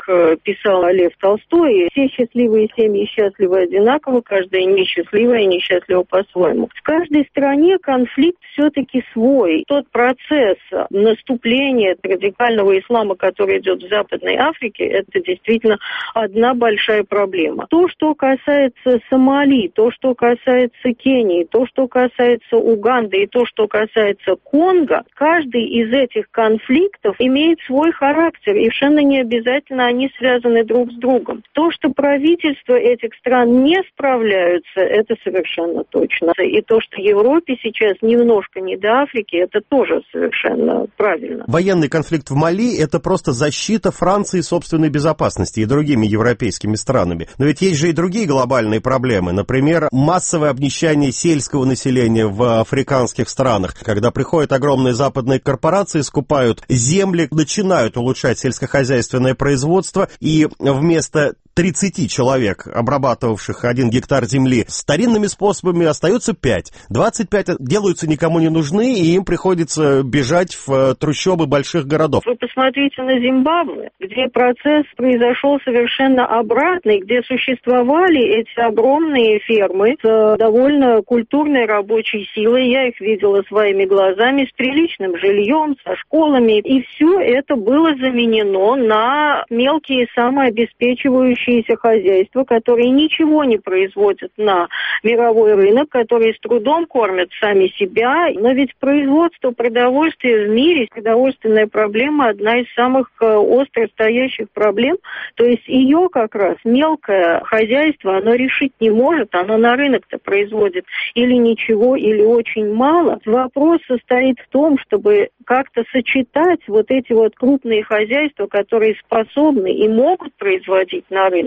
Speaker 15: писал Лев Толстой, все счастливые семьи счастливы одинаково, каждая несчастливая и несчастлива по-своему. В каждой стране конфликт все-таки свой. Тот процесс наступления радикального ислама, который идет в Западной Африке, это действительно одна большая проблема. То, что касается Сомали, то, что касается Кении, то, что касается Уганды и то, что касается Конго, каждый из этих конфликтов имеет свой характер, и совершенно не обязательно они связаны друг с другом. То, что правительства этих стран не справляются, это совершенно точно. И то, что Европе сейчас немножко не до Африки, это тоже совершенно правильно.
Speaker 14: Военный конфликт в Мали – это просто защита Франции собственной безопасности и другими европейскими странами. Но ведь есть же и другие глобальные проблемы. Например, массовое обнищание сельского населения в африканских странах. Когда приходят огромные западные корпорации, скупают земли, начинают улучшать сельскохозяйственное производство, и вместо 30 человек, обрабатывавших 1 гектар земли, старинными способами остается 5. 25 делаются никому не нужны, и им приходится бежать в трущобы больших городов.
Speaker 15: Вы посмотрите на Зимбабве, где процесс произошел совершенно обратный, где существовали эти огромные фермы с довольно культурной рабочей силой. Я их видела своими глазами, с приличным жильем, со школами. И все это было заменено на мелкие самообеспечивающие хозяйства, которые ничего не производят на мировой рынок, которые с трудом кормят сами себя. Но ведь производство продовольствия в мире, продовольственная проблема, одна из самых остро стоящих проблем. То есть ее как раз мелкое хозяйство, оно решить не может, оно на рынок-то производит или ничего, или очень мало. Вопрос состоит в том, чтобы как-то сочетать вот эти вот крупные хозяйства, которые способны и могут производить на рынок,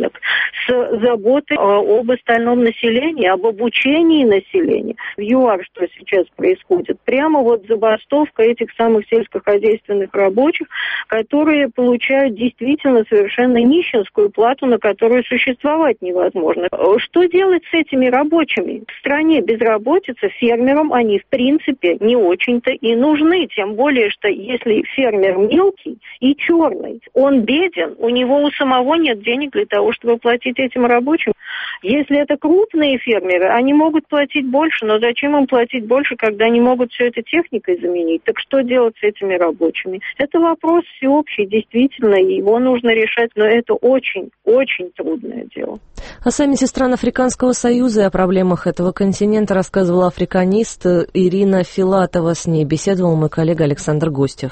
Speaker 15: с заботой об остальном населении, об обучении населения. В ЮАР что сейчас происходит? Прямо вот забастовка этих самых сельскохозяйственных рабочих, которые получают действительно совершенно нищенскую плату, на которую существовать невозможно. Что делать с этими рабочими? В стране безработица, фермерам они в принципе не очень-то и нужны, тем более, что если фермер мелкий и черный, он беден, у него у самого нет денег для того, чтобы платить этим рабочим. Если это крупные фермеры, они могут платить больше, но зачем им платить больше, когда они могут все это техникой заменить? Так что делать с этими рабочими? Это вопрос всеобщий, действительно, и его нужно решать, но это очень трудное дело.
Speaker 2: О саммите стран Африканского союза и о проблемах этого континента рассказывала африканист Ирина Филатова. С ней беседовал мой коллега Александр Гостев.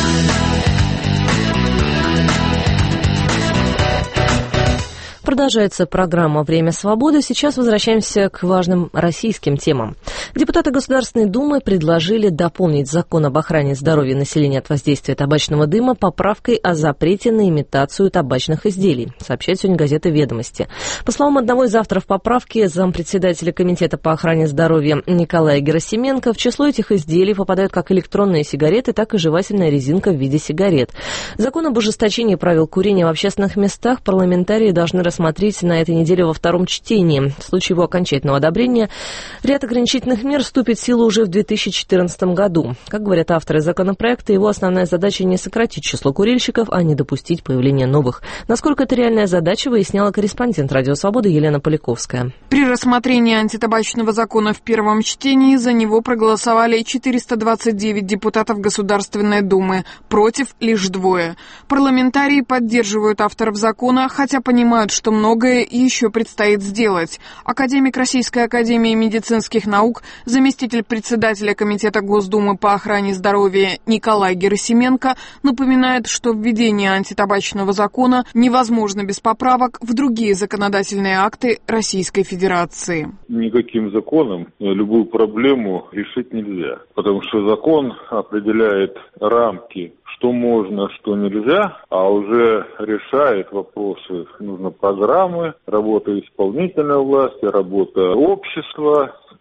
Speaker 2: Продолжается программа «Время свободы». Сейчас возвращаемся к важным российским темам. Депутаты Государственной Думы предложили дополнить закон об охране здоровья населения от воздействия табачного дыма поправкой о запрете на имитацию табачных изделий, сообщает сегодня газета «Ведомости». По словам одного из авторов поправки, зампредседателя Комитета по охране здоровья Николая Герасименко, в число этих изделий попадают как электронные сигареты, так и жевательная резинка в виде сигарет. Закон об ужесточении правил курения в общественных местах парламентарии должны рассмотреть на этой неделе во втором чтении. В случае его окончательного одобрения ряд ограничительных мер вступит в силу уже в 2014 году. Как говорят авторы законопроекта, его основная задача не сократить число курильщиков, а не допустить появления новых. Насколько это реальная задача, выясняла корреспондент «Радио Свобода» Елена Поляковская.
Speaker 16: При рассмотрении антитабачного закона в первом чтении за него проголосовали 429 депутатов Государственной Думы, против лишь 2. Парламентарии поддерживают авторов закона, хотя понимают, что многое еще предстоит сделать. Академик Российской академии медицинских наук, заместитель председателя Комитета Госдумы по охране здоровья Николай Герасименко напоминает, что введение антитабачного закона невозможно без поправок в другие законодательные акты Российской Федерации.
Speaker 17: Никаким законом любую проблему решить нельзя, потому что закон определяет рамки, что можно, что нельзя, а уже решает вопросы. Нужно программы, работа исполнительной власти, работа общества,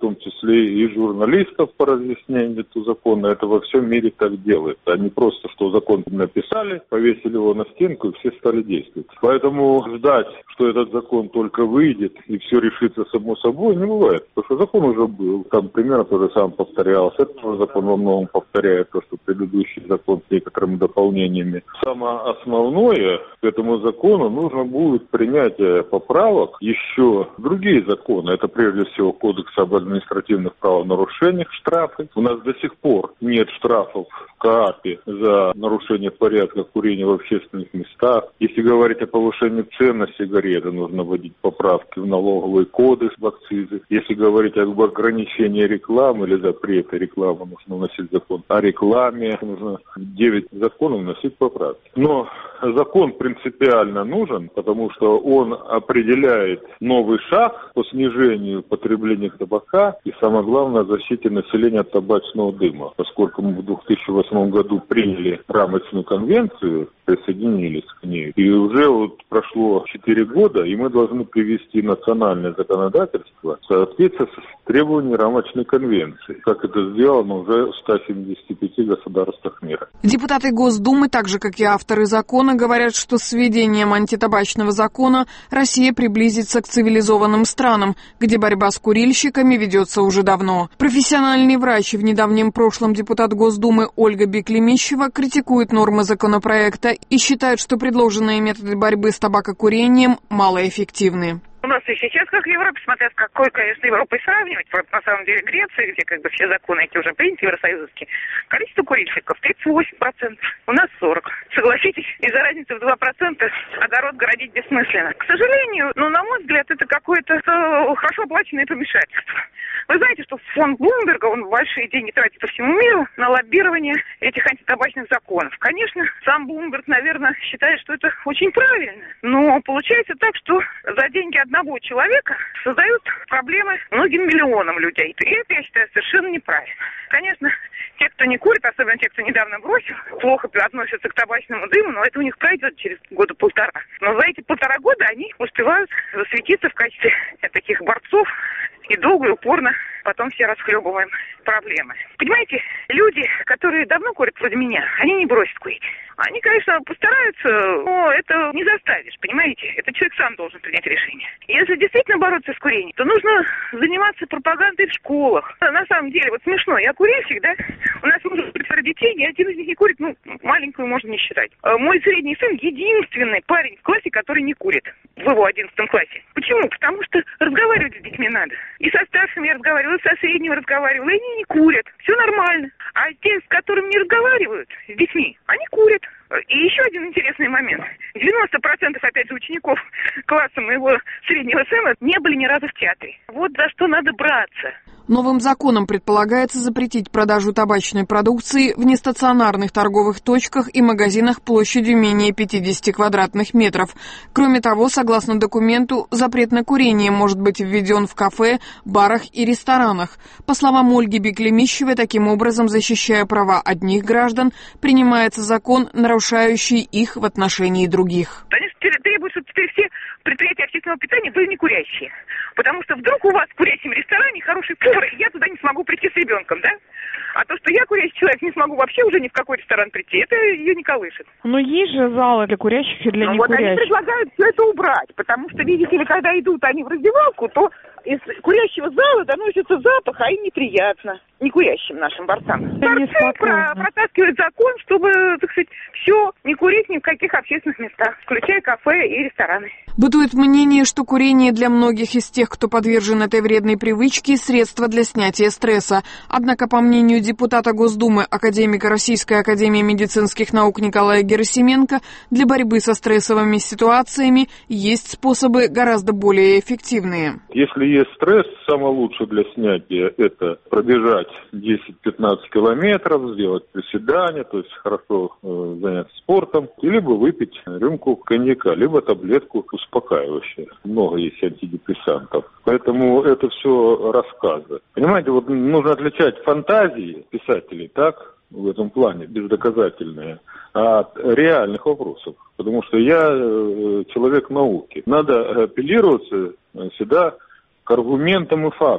Speaker 17: том числе и журналистов по разъяснению этого закона. Это во всем мире так делается. Они просто, что закон написали, повесили его на стенку, и все стали действовать. Поэтому ждать, что этот закон только выйдет и все решится само собой, не бывает. Потому что закон уже был. Там примерно то же самое повторялось. Этот закон во многом повторяет то, что предыдущий закон с некоторыми дополнениями. Самое основное к этому закону нужно будет принятие поправок еще в другие законы. Это прежде всего Кодекс об административных правонарушениях, штрафы. У нас до сих пор нет штрафов в КААПе за нарушение порядка курения в общественных местах. Если говорить о повышении цен на сигареты, нужно вводить поправки в налоговый кодекс, в акцизы. Если говорить об ограничении рекламы или запрете рекламы, нужно вносить закон о рекламе. Нужно 9 законов вносить поправки. Но закон принципиально нужен, потому что он определяет новый шаг по снижению потребления табака и, самое главное, защите населения от табачного дыма. Поскольку мы в 2008 году приняли рамочную конвенцию, присоединились к ней, и уже вот прошло 4 года, и мы должны привести национальное законодательство в соответствие с требованиями рамочной конвенции, как это сделано уже в 175 государствах мира.
Speaker 16: Депутаты Госдумы, так же как и авторы закона, говорят, что с введением антитабачного закона Россия приблизится к цивилизованным странам, где борьба с курильщиками ведется уже давно. Профессиональный врач и в недавнем прошлом депутат Госдумы Ольга Беклемищева критикует нормы законопроекта и считает, что предложенные методы борьбы с табакокурением малоэффективны.
Speaker 18: У нас и сейчас, как в Европе, смотря с какой, конечно, Европой сравнивать, вот на самом деле Греция, где как бы все законы эти уже приняты, евросоюзовские, количество курильщиков 38%, у нас 40%. Согласитесь, из-за разницы в 2% огород городить бессмысленно. К сожалению, на мой взгляд, это какое-то хорошо оплаченное помешательство. Вы знаете, что фонд Блумберга, он большие деньги тратит по всему миру на лоббирование этих антитабачных законов. Конечно, сам Блумберг, наверное, считает, что это очень правильно. Но получается так, что за деньги одного человека создают проблемы многим миллионам людей. И это, я считаю, совершенно неправильно. Конечно, те, кто не курит, особенно те, кто недавно бросил, плохо относятся к табачному дыму, но это у них пройдет через года полтора. Но за эти 1,5 года они успевают засветиться в качестве таких борцов и долго и упорно потом все расхлебываем проблемы. Понимаете, люди, которые давно курят вроде меня, они не бросят курить. Они, конечно, постараются, но это не заставишь, понимаете? Это человек сам должен принять решение. Если действительно бороться с курением, то нужно заниматься пропагандой в школах. На самом деле, вот смешно, я курильщик, да? У нас уже 4 детей, ни один из них не курит, маленькую можно не считать. Мой средний сын единственный парень в классе, который не курит. В его 11 классе. Почему? Потому что разговаривать с детьми надо. И со старшими я разговаривала, и со средними разговаривала, и они не курят. Все нормально. А те, с которыми не разговаривают, с детьми, они курят. И еще один интересный момент. 90% опять же учеников класса моего среднего сына не были ни разу в театре. Вот за что надо браться.
Speaker 16: Новым законом предполагается запретить продажу табачной продукции в нестационарных торговых точках и магазинах площадью менее 50 квадратных метров. Кроме того, согласно документу, запрет на курение может быть введен в кафе, барах и ресторанах. По словам Ольги Беклемищевой, таким образом, защищая права одних граждан, принимается закон, нарушающий их в отношении других.
Speaker 18: Они требуют, чтобы теперь все предприятия общественного питания были не курящие. Потому что вдруг у вас в курящем ресторане хороший повар, и я туда не смогу прийти с ребенком, да? А то, что я курящий человек, не смогу вообще уже ни в какой ресторан прийти, это ее не колышет.
Speaker 9: Но есть же залы для курящих и для некурящих.
Speaker 18: Вот они предлагают все это убрать, потому что, видите ли, когда идут они в раздевалку, то из курящего зала доносится запах, а им неприятно. Некурящим нашим борцам. Борцы протаскивают закон, чтобы, так сказать, все, не курить ни в каких общественных местах, включая кафе и рестораны.
Speaker 16: Бытует мнение, что курение для многих из тех, кто подвержен этой вредной привычке, средство для снятия стресса. Однако, по мнению депутата Госдумы, академика Российской академии медицинских наук Николая Герасименко, для борьбы со стрессовыми ситуациями есть способы гораздо более эффективные.
Speaker 17: Если есть стресс, самое лучшее для снятия – это пробежать 10-15 километров, сделать приседания, то есть хорошо заняться спортом, либо выпить рюмку коньяка, либо таблетку успокаивающую. Много есть антидепрессантов. Поэтому это все рассказы. Понимаете, вот нужно отличать фантазии писателей, так, в этом плане, бездоказательные, от реальных вопросов. Потому что я человек науки. Надо апеллироваться всегда к аргументам и фактам.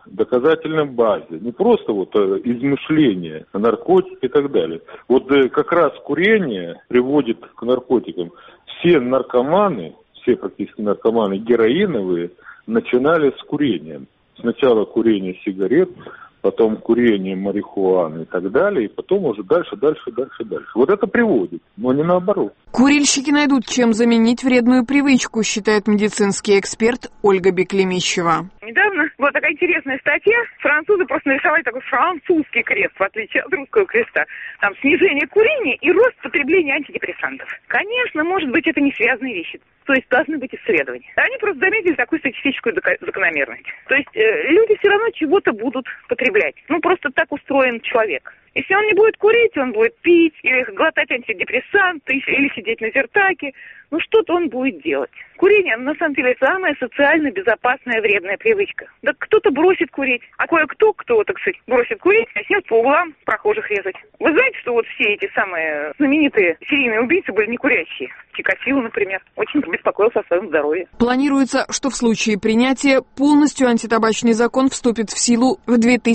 Speaker 17: доказательной базе, не просто вот измышления, наркотики и так далее. Вот как раз курение приводит к наркотикам. Все наркоманы, все практически наркоманы героиновые, начинали с курения. Сначала курение сигарет, потом курение марихуаны и так далее, и потом уже дальше. Вот это приводит, но не наоборот.
Speaker 16: Курильщики найдут, чем заменить вредную привычку, считает медицинский эксперт Ольга Беклемищева.
Speaker 18: Недавно была такая интересная статья. Французы просто нарисовали такой французский крест, в отличие от русского креста. Там снижение курения и рост потребления антидепрессантов. Конечно, может быть, это не связанные вещи. То есть должны быть исследования. Они просто заметили такую статистическую закономерность. То есть люди все равно чего-то будут потреблять. Просто так устроен человек. Если он не будет курить, он будет пить, или глотать антидепрессанты, или сидеть на зертаке. Что-то он будет делать. Курение, на самом деле, самая социально безопасная вредная привычка. Да кто-то бросит курить, а кое-кто, так сказать, бросит курить, начнет по углам прохожих резать. Вы знаете, что вот все эти самые знаменитые серийные убийцы были не курящие? Чикатило, например, очень беспокоился о своем здоровье.
Speaker 16: Планируется, что в случае принятия полностью антитабачный закон вступит в силу в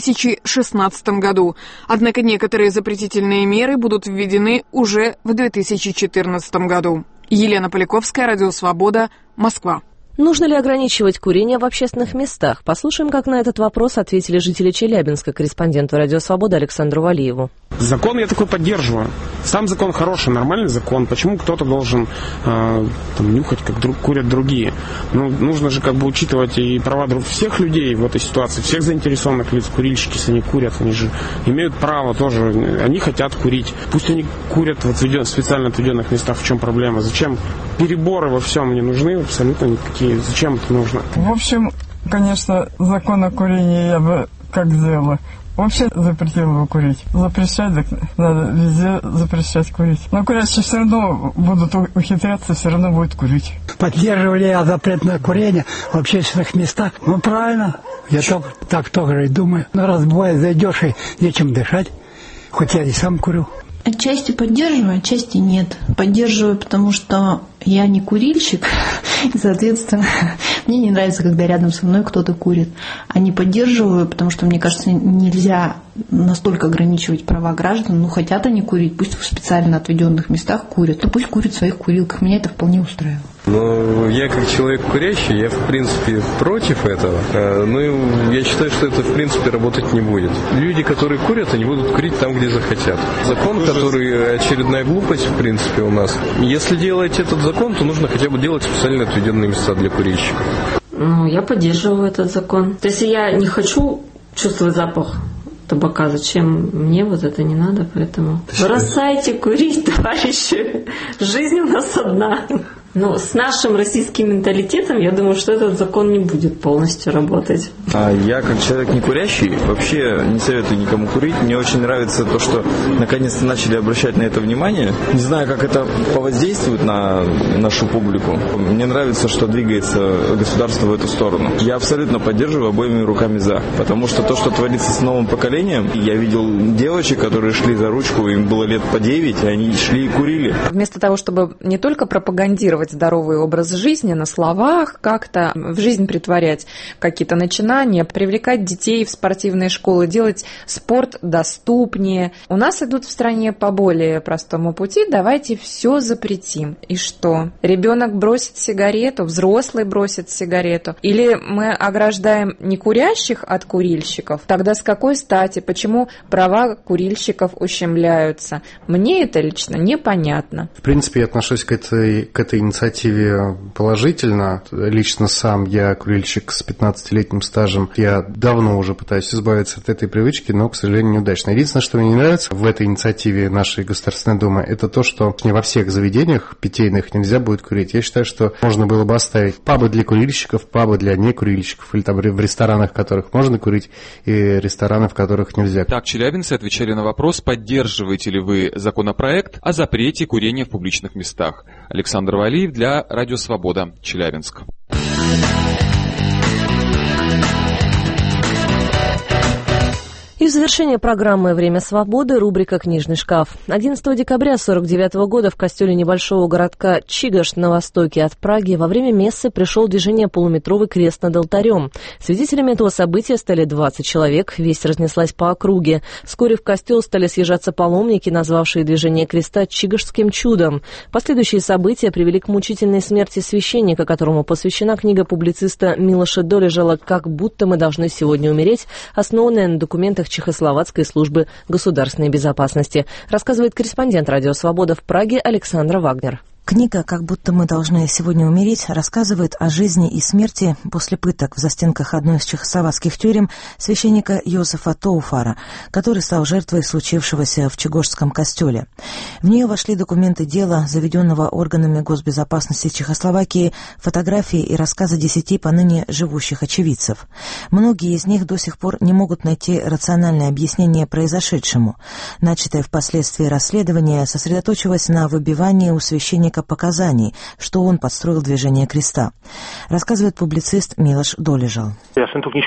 Speaker 16: 2016 году. Однако некоторые запретительные меры будут введены уже в 2014 году. Елена Поляковская, Радио Свобода, Москва.
Speaker 2: Нужно ли ограничивать курение в общественных местах? Послушаем, как на этот вопрос ответили жители Челябинска корреспонденту Радио Свобода Александру Валиеву.
Speaker 19: Закон я такой поддерживаю. Сам закон хороший, нормальный закон. Почему кто-то должен нюхать, как курят другие? Нужно же учитывать и права всех людей в этой ситуации, всех заинтересованных лиц. Курильщики, если они курят, они же имеют право тоже. Они хотят курить. Пусть они курят в специально отведенных местах. В чем проблема? Зачем? Переборы во всем не нужны абсолютно никакие. Зачем это нужно?
Speaker 20: В общем, конечно, закон о курении я бы как сделала. Вообще запретила бы курить. Запрещать, так надо везде запрещать курить. Но курящие все равно будут ухитряться, все равно будут курить.
Speaker 21: Поддерживали я запрет на курение в общественных местах. Правильно. Я так тоже и думаю. Раз бывает, зайдешь и нечем дышать. Хоть я и сам курю.
Speaker 22: Отчасти поддерживаю, отчасти нет. Поддерживаю, потому что я не курильщик, и, соответственно, мне не нравится, когда рядом со мной кто-то курит. А не поддерживаю, потому что, мне кажется, нельзя настолько ограничивать права граждан. Хотят они курить, пусть в специально отведенных местах курят. То пусть курят в своих курилках. Меня это вполне устраивает.
Speaker 23: Я как человек курящий, я в принципе против этого. Я считаю, что это в принципе работать не будет. Люди, которые курят, они будут курить там, где захотят. Закон, который очередная глупость в принципе у нас. Если делать этот закон, то нужно хотя бы делать специально отведенные места для курильщиков.
Speaker 24: Я поддерживаю этот закон. То есть я не хочу чувствовать запах табака, зачем мне это не надо, поэтому бросайте курить, товарищи. Жизнь у нас одна. С нашим российским менталитетом, я думаю, что этот закон не будет полностью работать.
Speaker 25: Я, как человек не курящий, вообще не советую никому курить. Мне очень нравится то, что наконец-то начали обращать на это внимание. Не знаю, как это повоздействует на нашу публику. Мне нравится, что двигается государство в эту сторону. Я абсолютно поддерживаю, обоими руками за. Потому что то, что творится с новым поколением, я видел девочек, которые шли за ручку, им было лет по 9, и они шли и курили.
Speaker 26: Вместо того, чтобы не только пропагандировать здоровый образ жизни на словах, как-то в жизнь притворять какие-то начинания, привлекать детей в спортивные школы, делать спорт доступнее. У нас идут в стране по более простому пути. Давайте все запретим. И что? Ребенок бросит сигарету, взрослый бросит сигарету. Или мы ограждаем некурящих от курильщиков? Тогда с какой стати? Почему права курильщиков ущемляются? Мне это лично непонятно.
Speaker 1: В принципе, я отношусь к этой инициативе положительно. Лично сам я курильщик с 15-летним стажем. Я давно уже пытаюсь избавиться от этой привычки, но, к сожалению, неудачно. Единственное, что мне не нравится в этой инициативе нашей Государственной Думы, это то, что не во всех заведениях питейных нельзя будет курить. Я считаю, что можно было бы оставить пабы для курильщиков, пабы для некурильщиков, или там в ресторанах, в которых можно курить, и рестораны, в которых нельзя.
Speaker 27: Так, челябинцы отвечали на вопрос, поддерживаете ли вы законопроект о запрете курения в публичных местах. Александр Валиев для Радио Свобода, Челябинск.
Speaker 2: И в завершение программы «Время свободы» рубрика «Книжный шкаф». 11 декабря 1949 года в костеле небольшого городка Чигаш на востоке от Праги во время мессы пришел в движение полуметровый крест над алтарем. Свидетелями этого события стали 20 человек, весть разнеслась по округе. Вскоре в костел стали съезжаться паломники, назвавшие движение креста чигашским чудом. Последующие события привели к мучительной смерти священника, которому посвящена книга публициста Милоша Долежала «Как будто мы должны сегодня умереть», основанная на документах Чехословацкой службы государственной безопасности, рассказывает корреспондент «Радио Свобода» в Праге Александра Вагнер.
Speaker 3: Книга «Как будто мы должны сегодня умереть» рассказывает о жизни и смерти после пыток в застенках одной из чехословацких тюрем священника Йозефа Тоуфара, который стал жертвой случившегося в Чигошском костеле. В нее вошли документы дела, заведенного органами госбезопасности Чехословакии, фотографии и рассказы 10 поныне живущих очевидцев. Многие из них до сих пор не могут найти рациональное объяснение произошедшему. Начатое впоследствии расследование сосредоточилось на выбивании у священника показаний, что он подстроил движение креста. Рассказывает публицист Милош Долежал.
Speaker 4: Я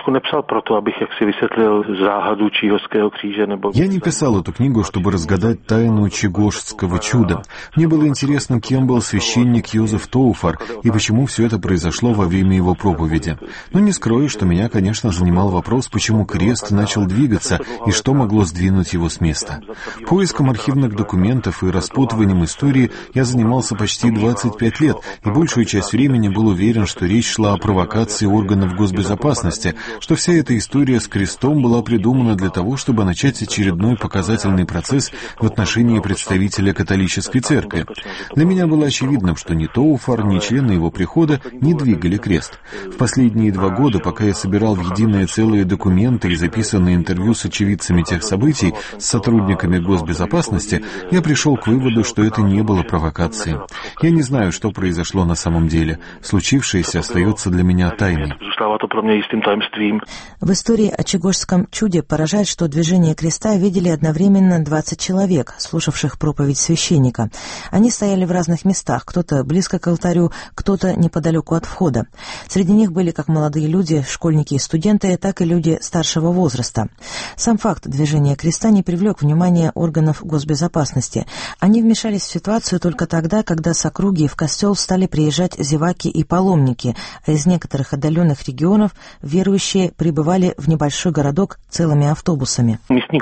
Speaker 4: не писал эту книгу, чтобы разгадать тайну чигошского чуда. Мне было интересно, кем был священник Йозеф Тоуфар и почему все это произошло во время его проповеди. Но не скрою, что меня, конечно, занимал вопрос, почему крест начал двигаться и что могло сдвинуть его с места. Поиском архивных документов и распутыванием истории я занимался почти 25 лет, и большую часть времени был уверен, что речь шла о провокации органов госбезопасности, что вся эта история с крестом была придумана для того, чтобы начать очередной показательный процесс в отношении представителя католической церкви. Для меня было очевидным, что ни Тоуфар, ни члены его прихода не двигали крест. В последние 2 года, пока я собирал в единое целые документы и записанные интервью с очевидцами тех событий, с сотрудниками госбезопасности, я пришел к выводу, что это не было провокацией. Я не знаю, что произошло на самом деле. Случившееся остается для меня тайной.
Speaker 3: В истории о чигошском чуде поражает, что движение креста видели одновременно 20 человек, слушавших проповедь священника. Они стояли в разных местах, кто-то близко к алтарю, кто-то неподалеку от входа. Среди них были как молодые люди, школьники и студенты, так и люди старшего возраста. Сам факт движения креста не привлек внимания органов госбезопасности. Они вмешались в ситуацию только тогда, когда с округи в костел стали приезжать зеваки и паломники, а из некоторых отдаленных регионов верующие прибывали в небольшой городок целыми автобусами.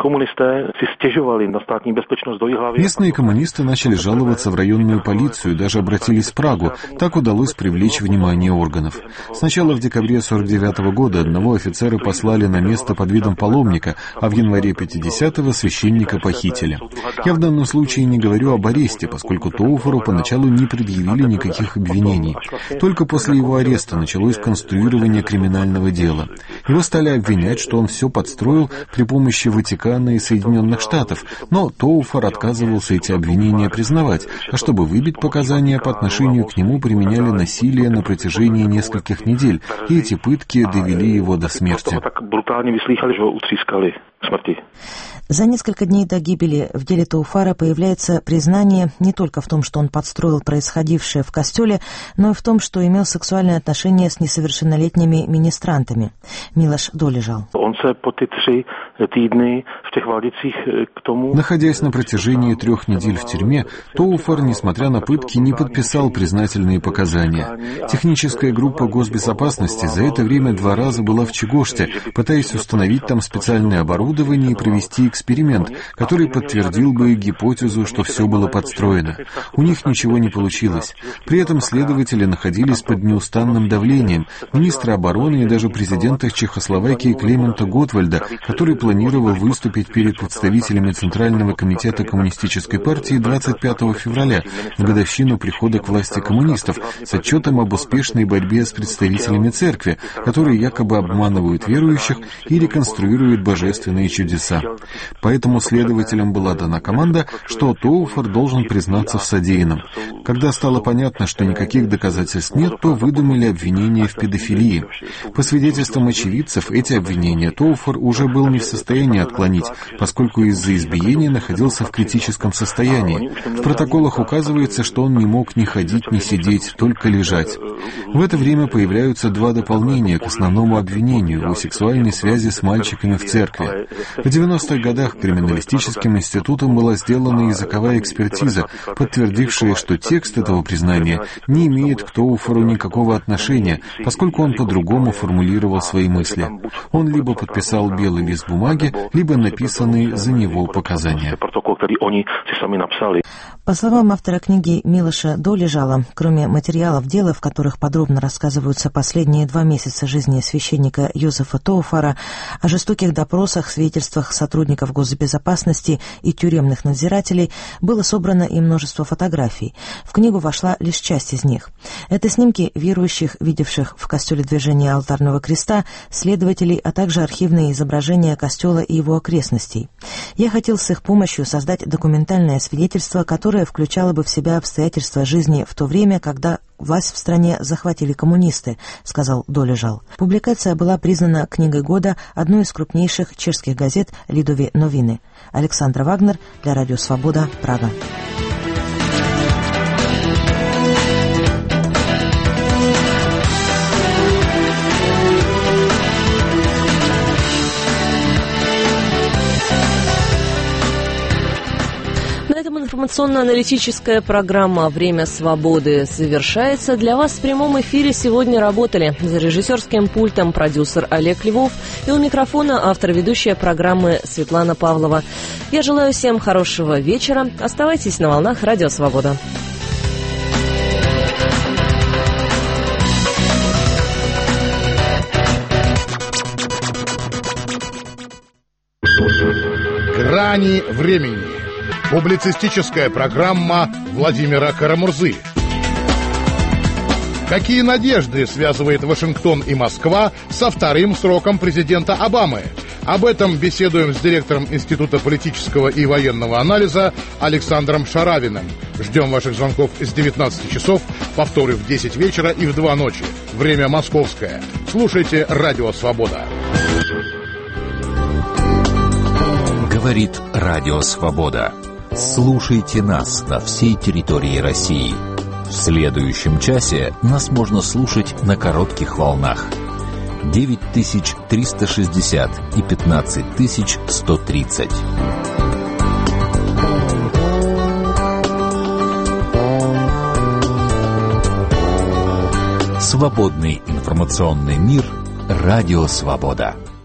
Speaker 4: Местные коммунисты начали жаловаться в районную полицию и даже обратились в Прагу. Так удалось привлечь внимание органов. Сначала в декабре 1949 года одного офицера послали на место под видом паломника, а в январе 50-го священника похитили. Я в данном случае не говорю об аресте, поскольку Тоуфару поначалу не предъявили никаких обвинений. Только после его ареста началось конструирование криминального дела. Его стали обвинять, что он все подстроил при помощи Ватикана и Соединенных Штатов, но Тоуфар отказывался эти обвинения признавать, а чтобы выбить показания по отношению к нему, применяли насилие на протяжении нескольких недель, и эти пытки довели его до смерти.
Speaker 3: За несколько дней до гибели в деле Тоуфара появляется признание не только в том, что он подстроил происходившее в костеле, но и в том, что имел сексуальные отношения с несовершеннолетними министрантами. Милош Долежал.
Speaker 4: Находясь на протяжении 3 недель в тюрьме, Тоуфар, несмотря на пытки, не подписал признательные показания. Техническая группа госбезопасности за это время 2 раза была в Чигоште, пытаясь установить там специальное оборудование и провести эксперимент, который подтвердил бы гипотезу, что все было подстроено. У них ничего не получилось. При этом следователи находились под неустанным давлением министра обороны и даже президента Чехословакии Клемента Готвальда, который планировал выступить перед представителями Центрального комитета Коммунистической партии 25 февраля, в годовщину прихода к власти коммунистов, с отчетом об успешной борьбе с представителями церкви, которые якобы обманывают верующих и реконструируют божественные чудеса. Поэтому следователям была дана команда, что Тоуфар должен признаться в содеянном. Когда стало понятно, что никаких доказательств нет, то выдумали обвинение в педофилии. По свидетельствам очевидцев, эти обвинения Тоуфар уже был не в состоянии отклонить, поскольку из-за избиения находился в критическом состоянии. В протоколах указывается, что он не мог ни ходить, ни сидеть, только лежать. В это время появляются два дополнения к основному обвинению о сексуальной связи с мальчиками в церкви. В 90-х годах криминалистическим институтом была сделана языковая экспертиза, подтвердившая, что текст этого признания не имеет к Тоуфару никакого отношения, поскольку он по-другому формулировал свои мысли. Он либо подписал белый лист бумаги, либо написанные за него показания.
Speaker 3: По словам автора книги Милоша Долежала, кроме материалов дела, в которых подробно рассказываются последние 2 месяца жизни священника Йозефа Тоуфара, о жестоких допросах, свидетельствах сотрудников госбезопасности и тюремных надзирателей, было собрано и множество фотографий. В книгу вошла лишь часть из них. Это снимки верующих, видевших в костеле движение Алтарного креста, следователей, а также архивные изображения костела и его окрестностей. Я хотел с их помощью создать документальное свидетельство, которое включало бы в себя обстоятельства жизни в то время, когда власть в стране захватили коммунисты, сказал Долежал. Публикация была признана книгой года одной из крупнейших чешских газет «Лидови новины». Александра Вагнер для Радио Свобода, Прага.
Speaker 2: Информационно-аналитическая программа «Время свободы» завершается. Для вас в прямом эфире сегодня работали за режиссерским пультом продюсер Олег Львов и у микрофона автор-ведущая программы Светлана Павлова. Я желаю всем хорошего вечера. Оставайтесь на волнах Радио Свобода.
Speaker 5: «Грани времени». Публицистическая программа Владимира Карамурзы. Какие надежды связывает Вашингтон и Москва со вторым сроком президента Обамы? Об этом беседуем с директором Института политического и военного анализа Александром Шаравиным. Ждем ваших звонков с 19 часов, повторы в 10 вечера и в 2 ночи. Время московское. Слушайте Радио Свобода.
Speaker 6: Говорит Радио Свобода. Слушайте нас на всей территории России. В следующем часе нас можно слушать на коротких волнах. 9360 и 15130. Свободный информационный мир. Радио Свобода.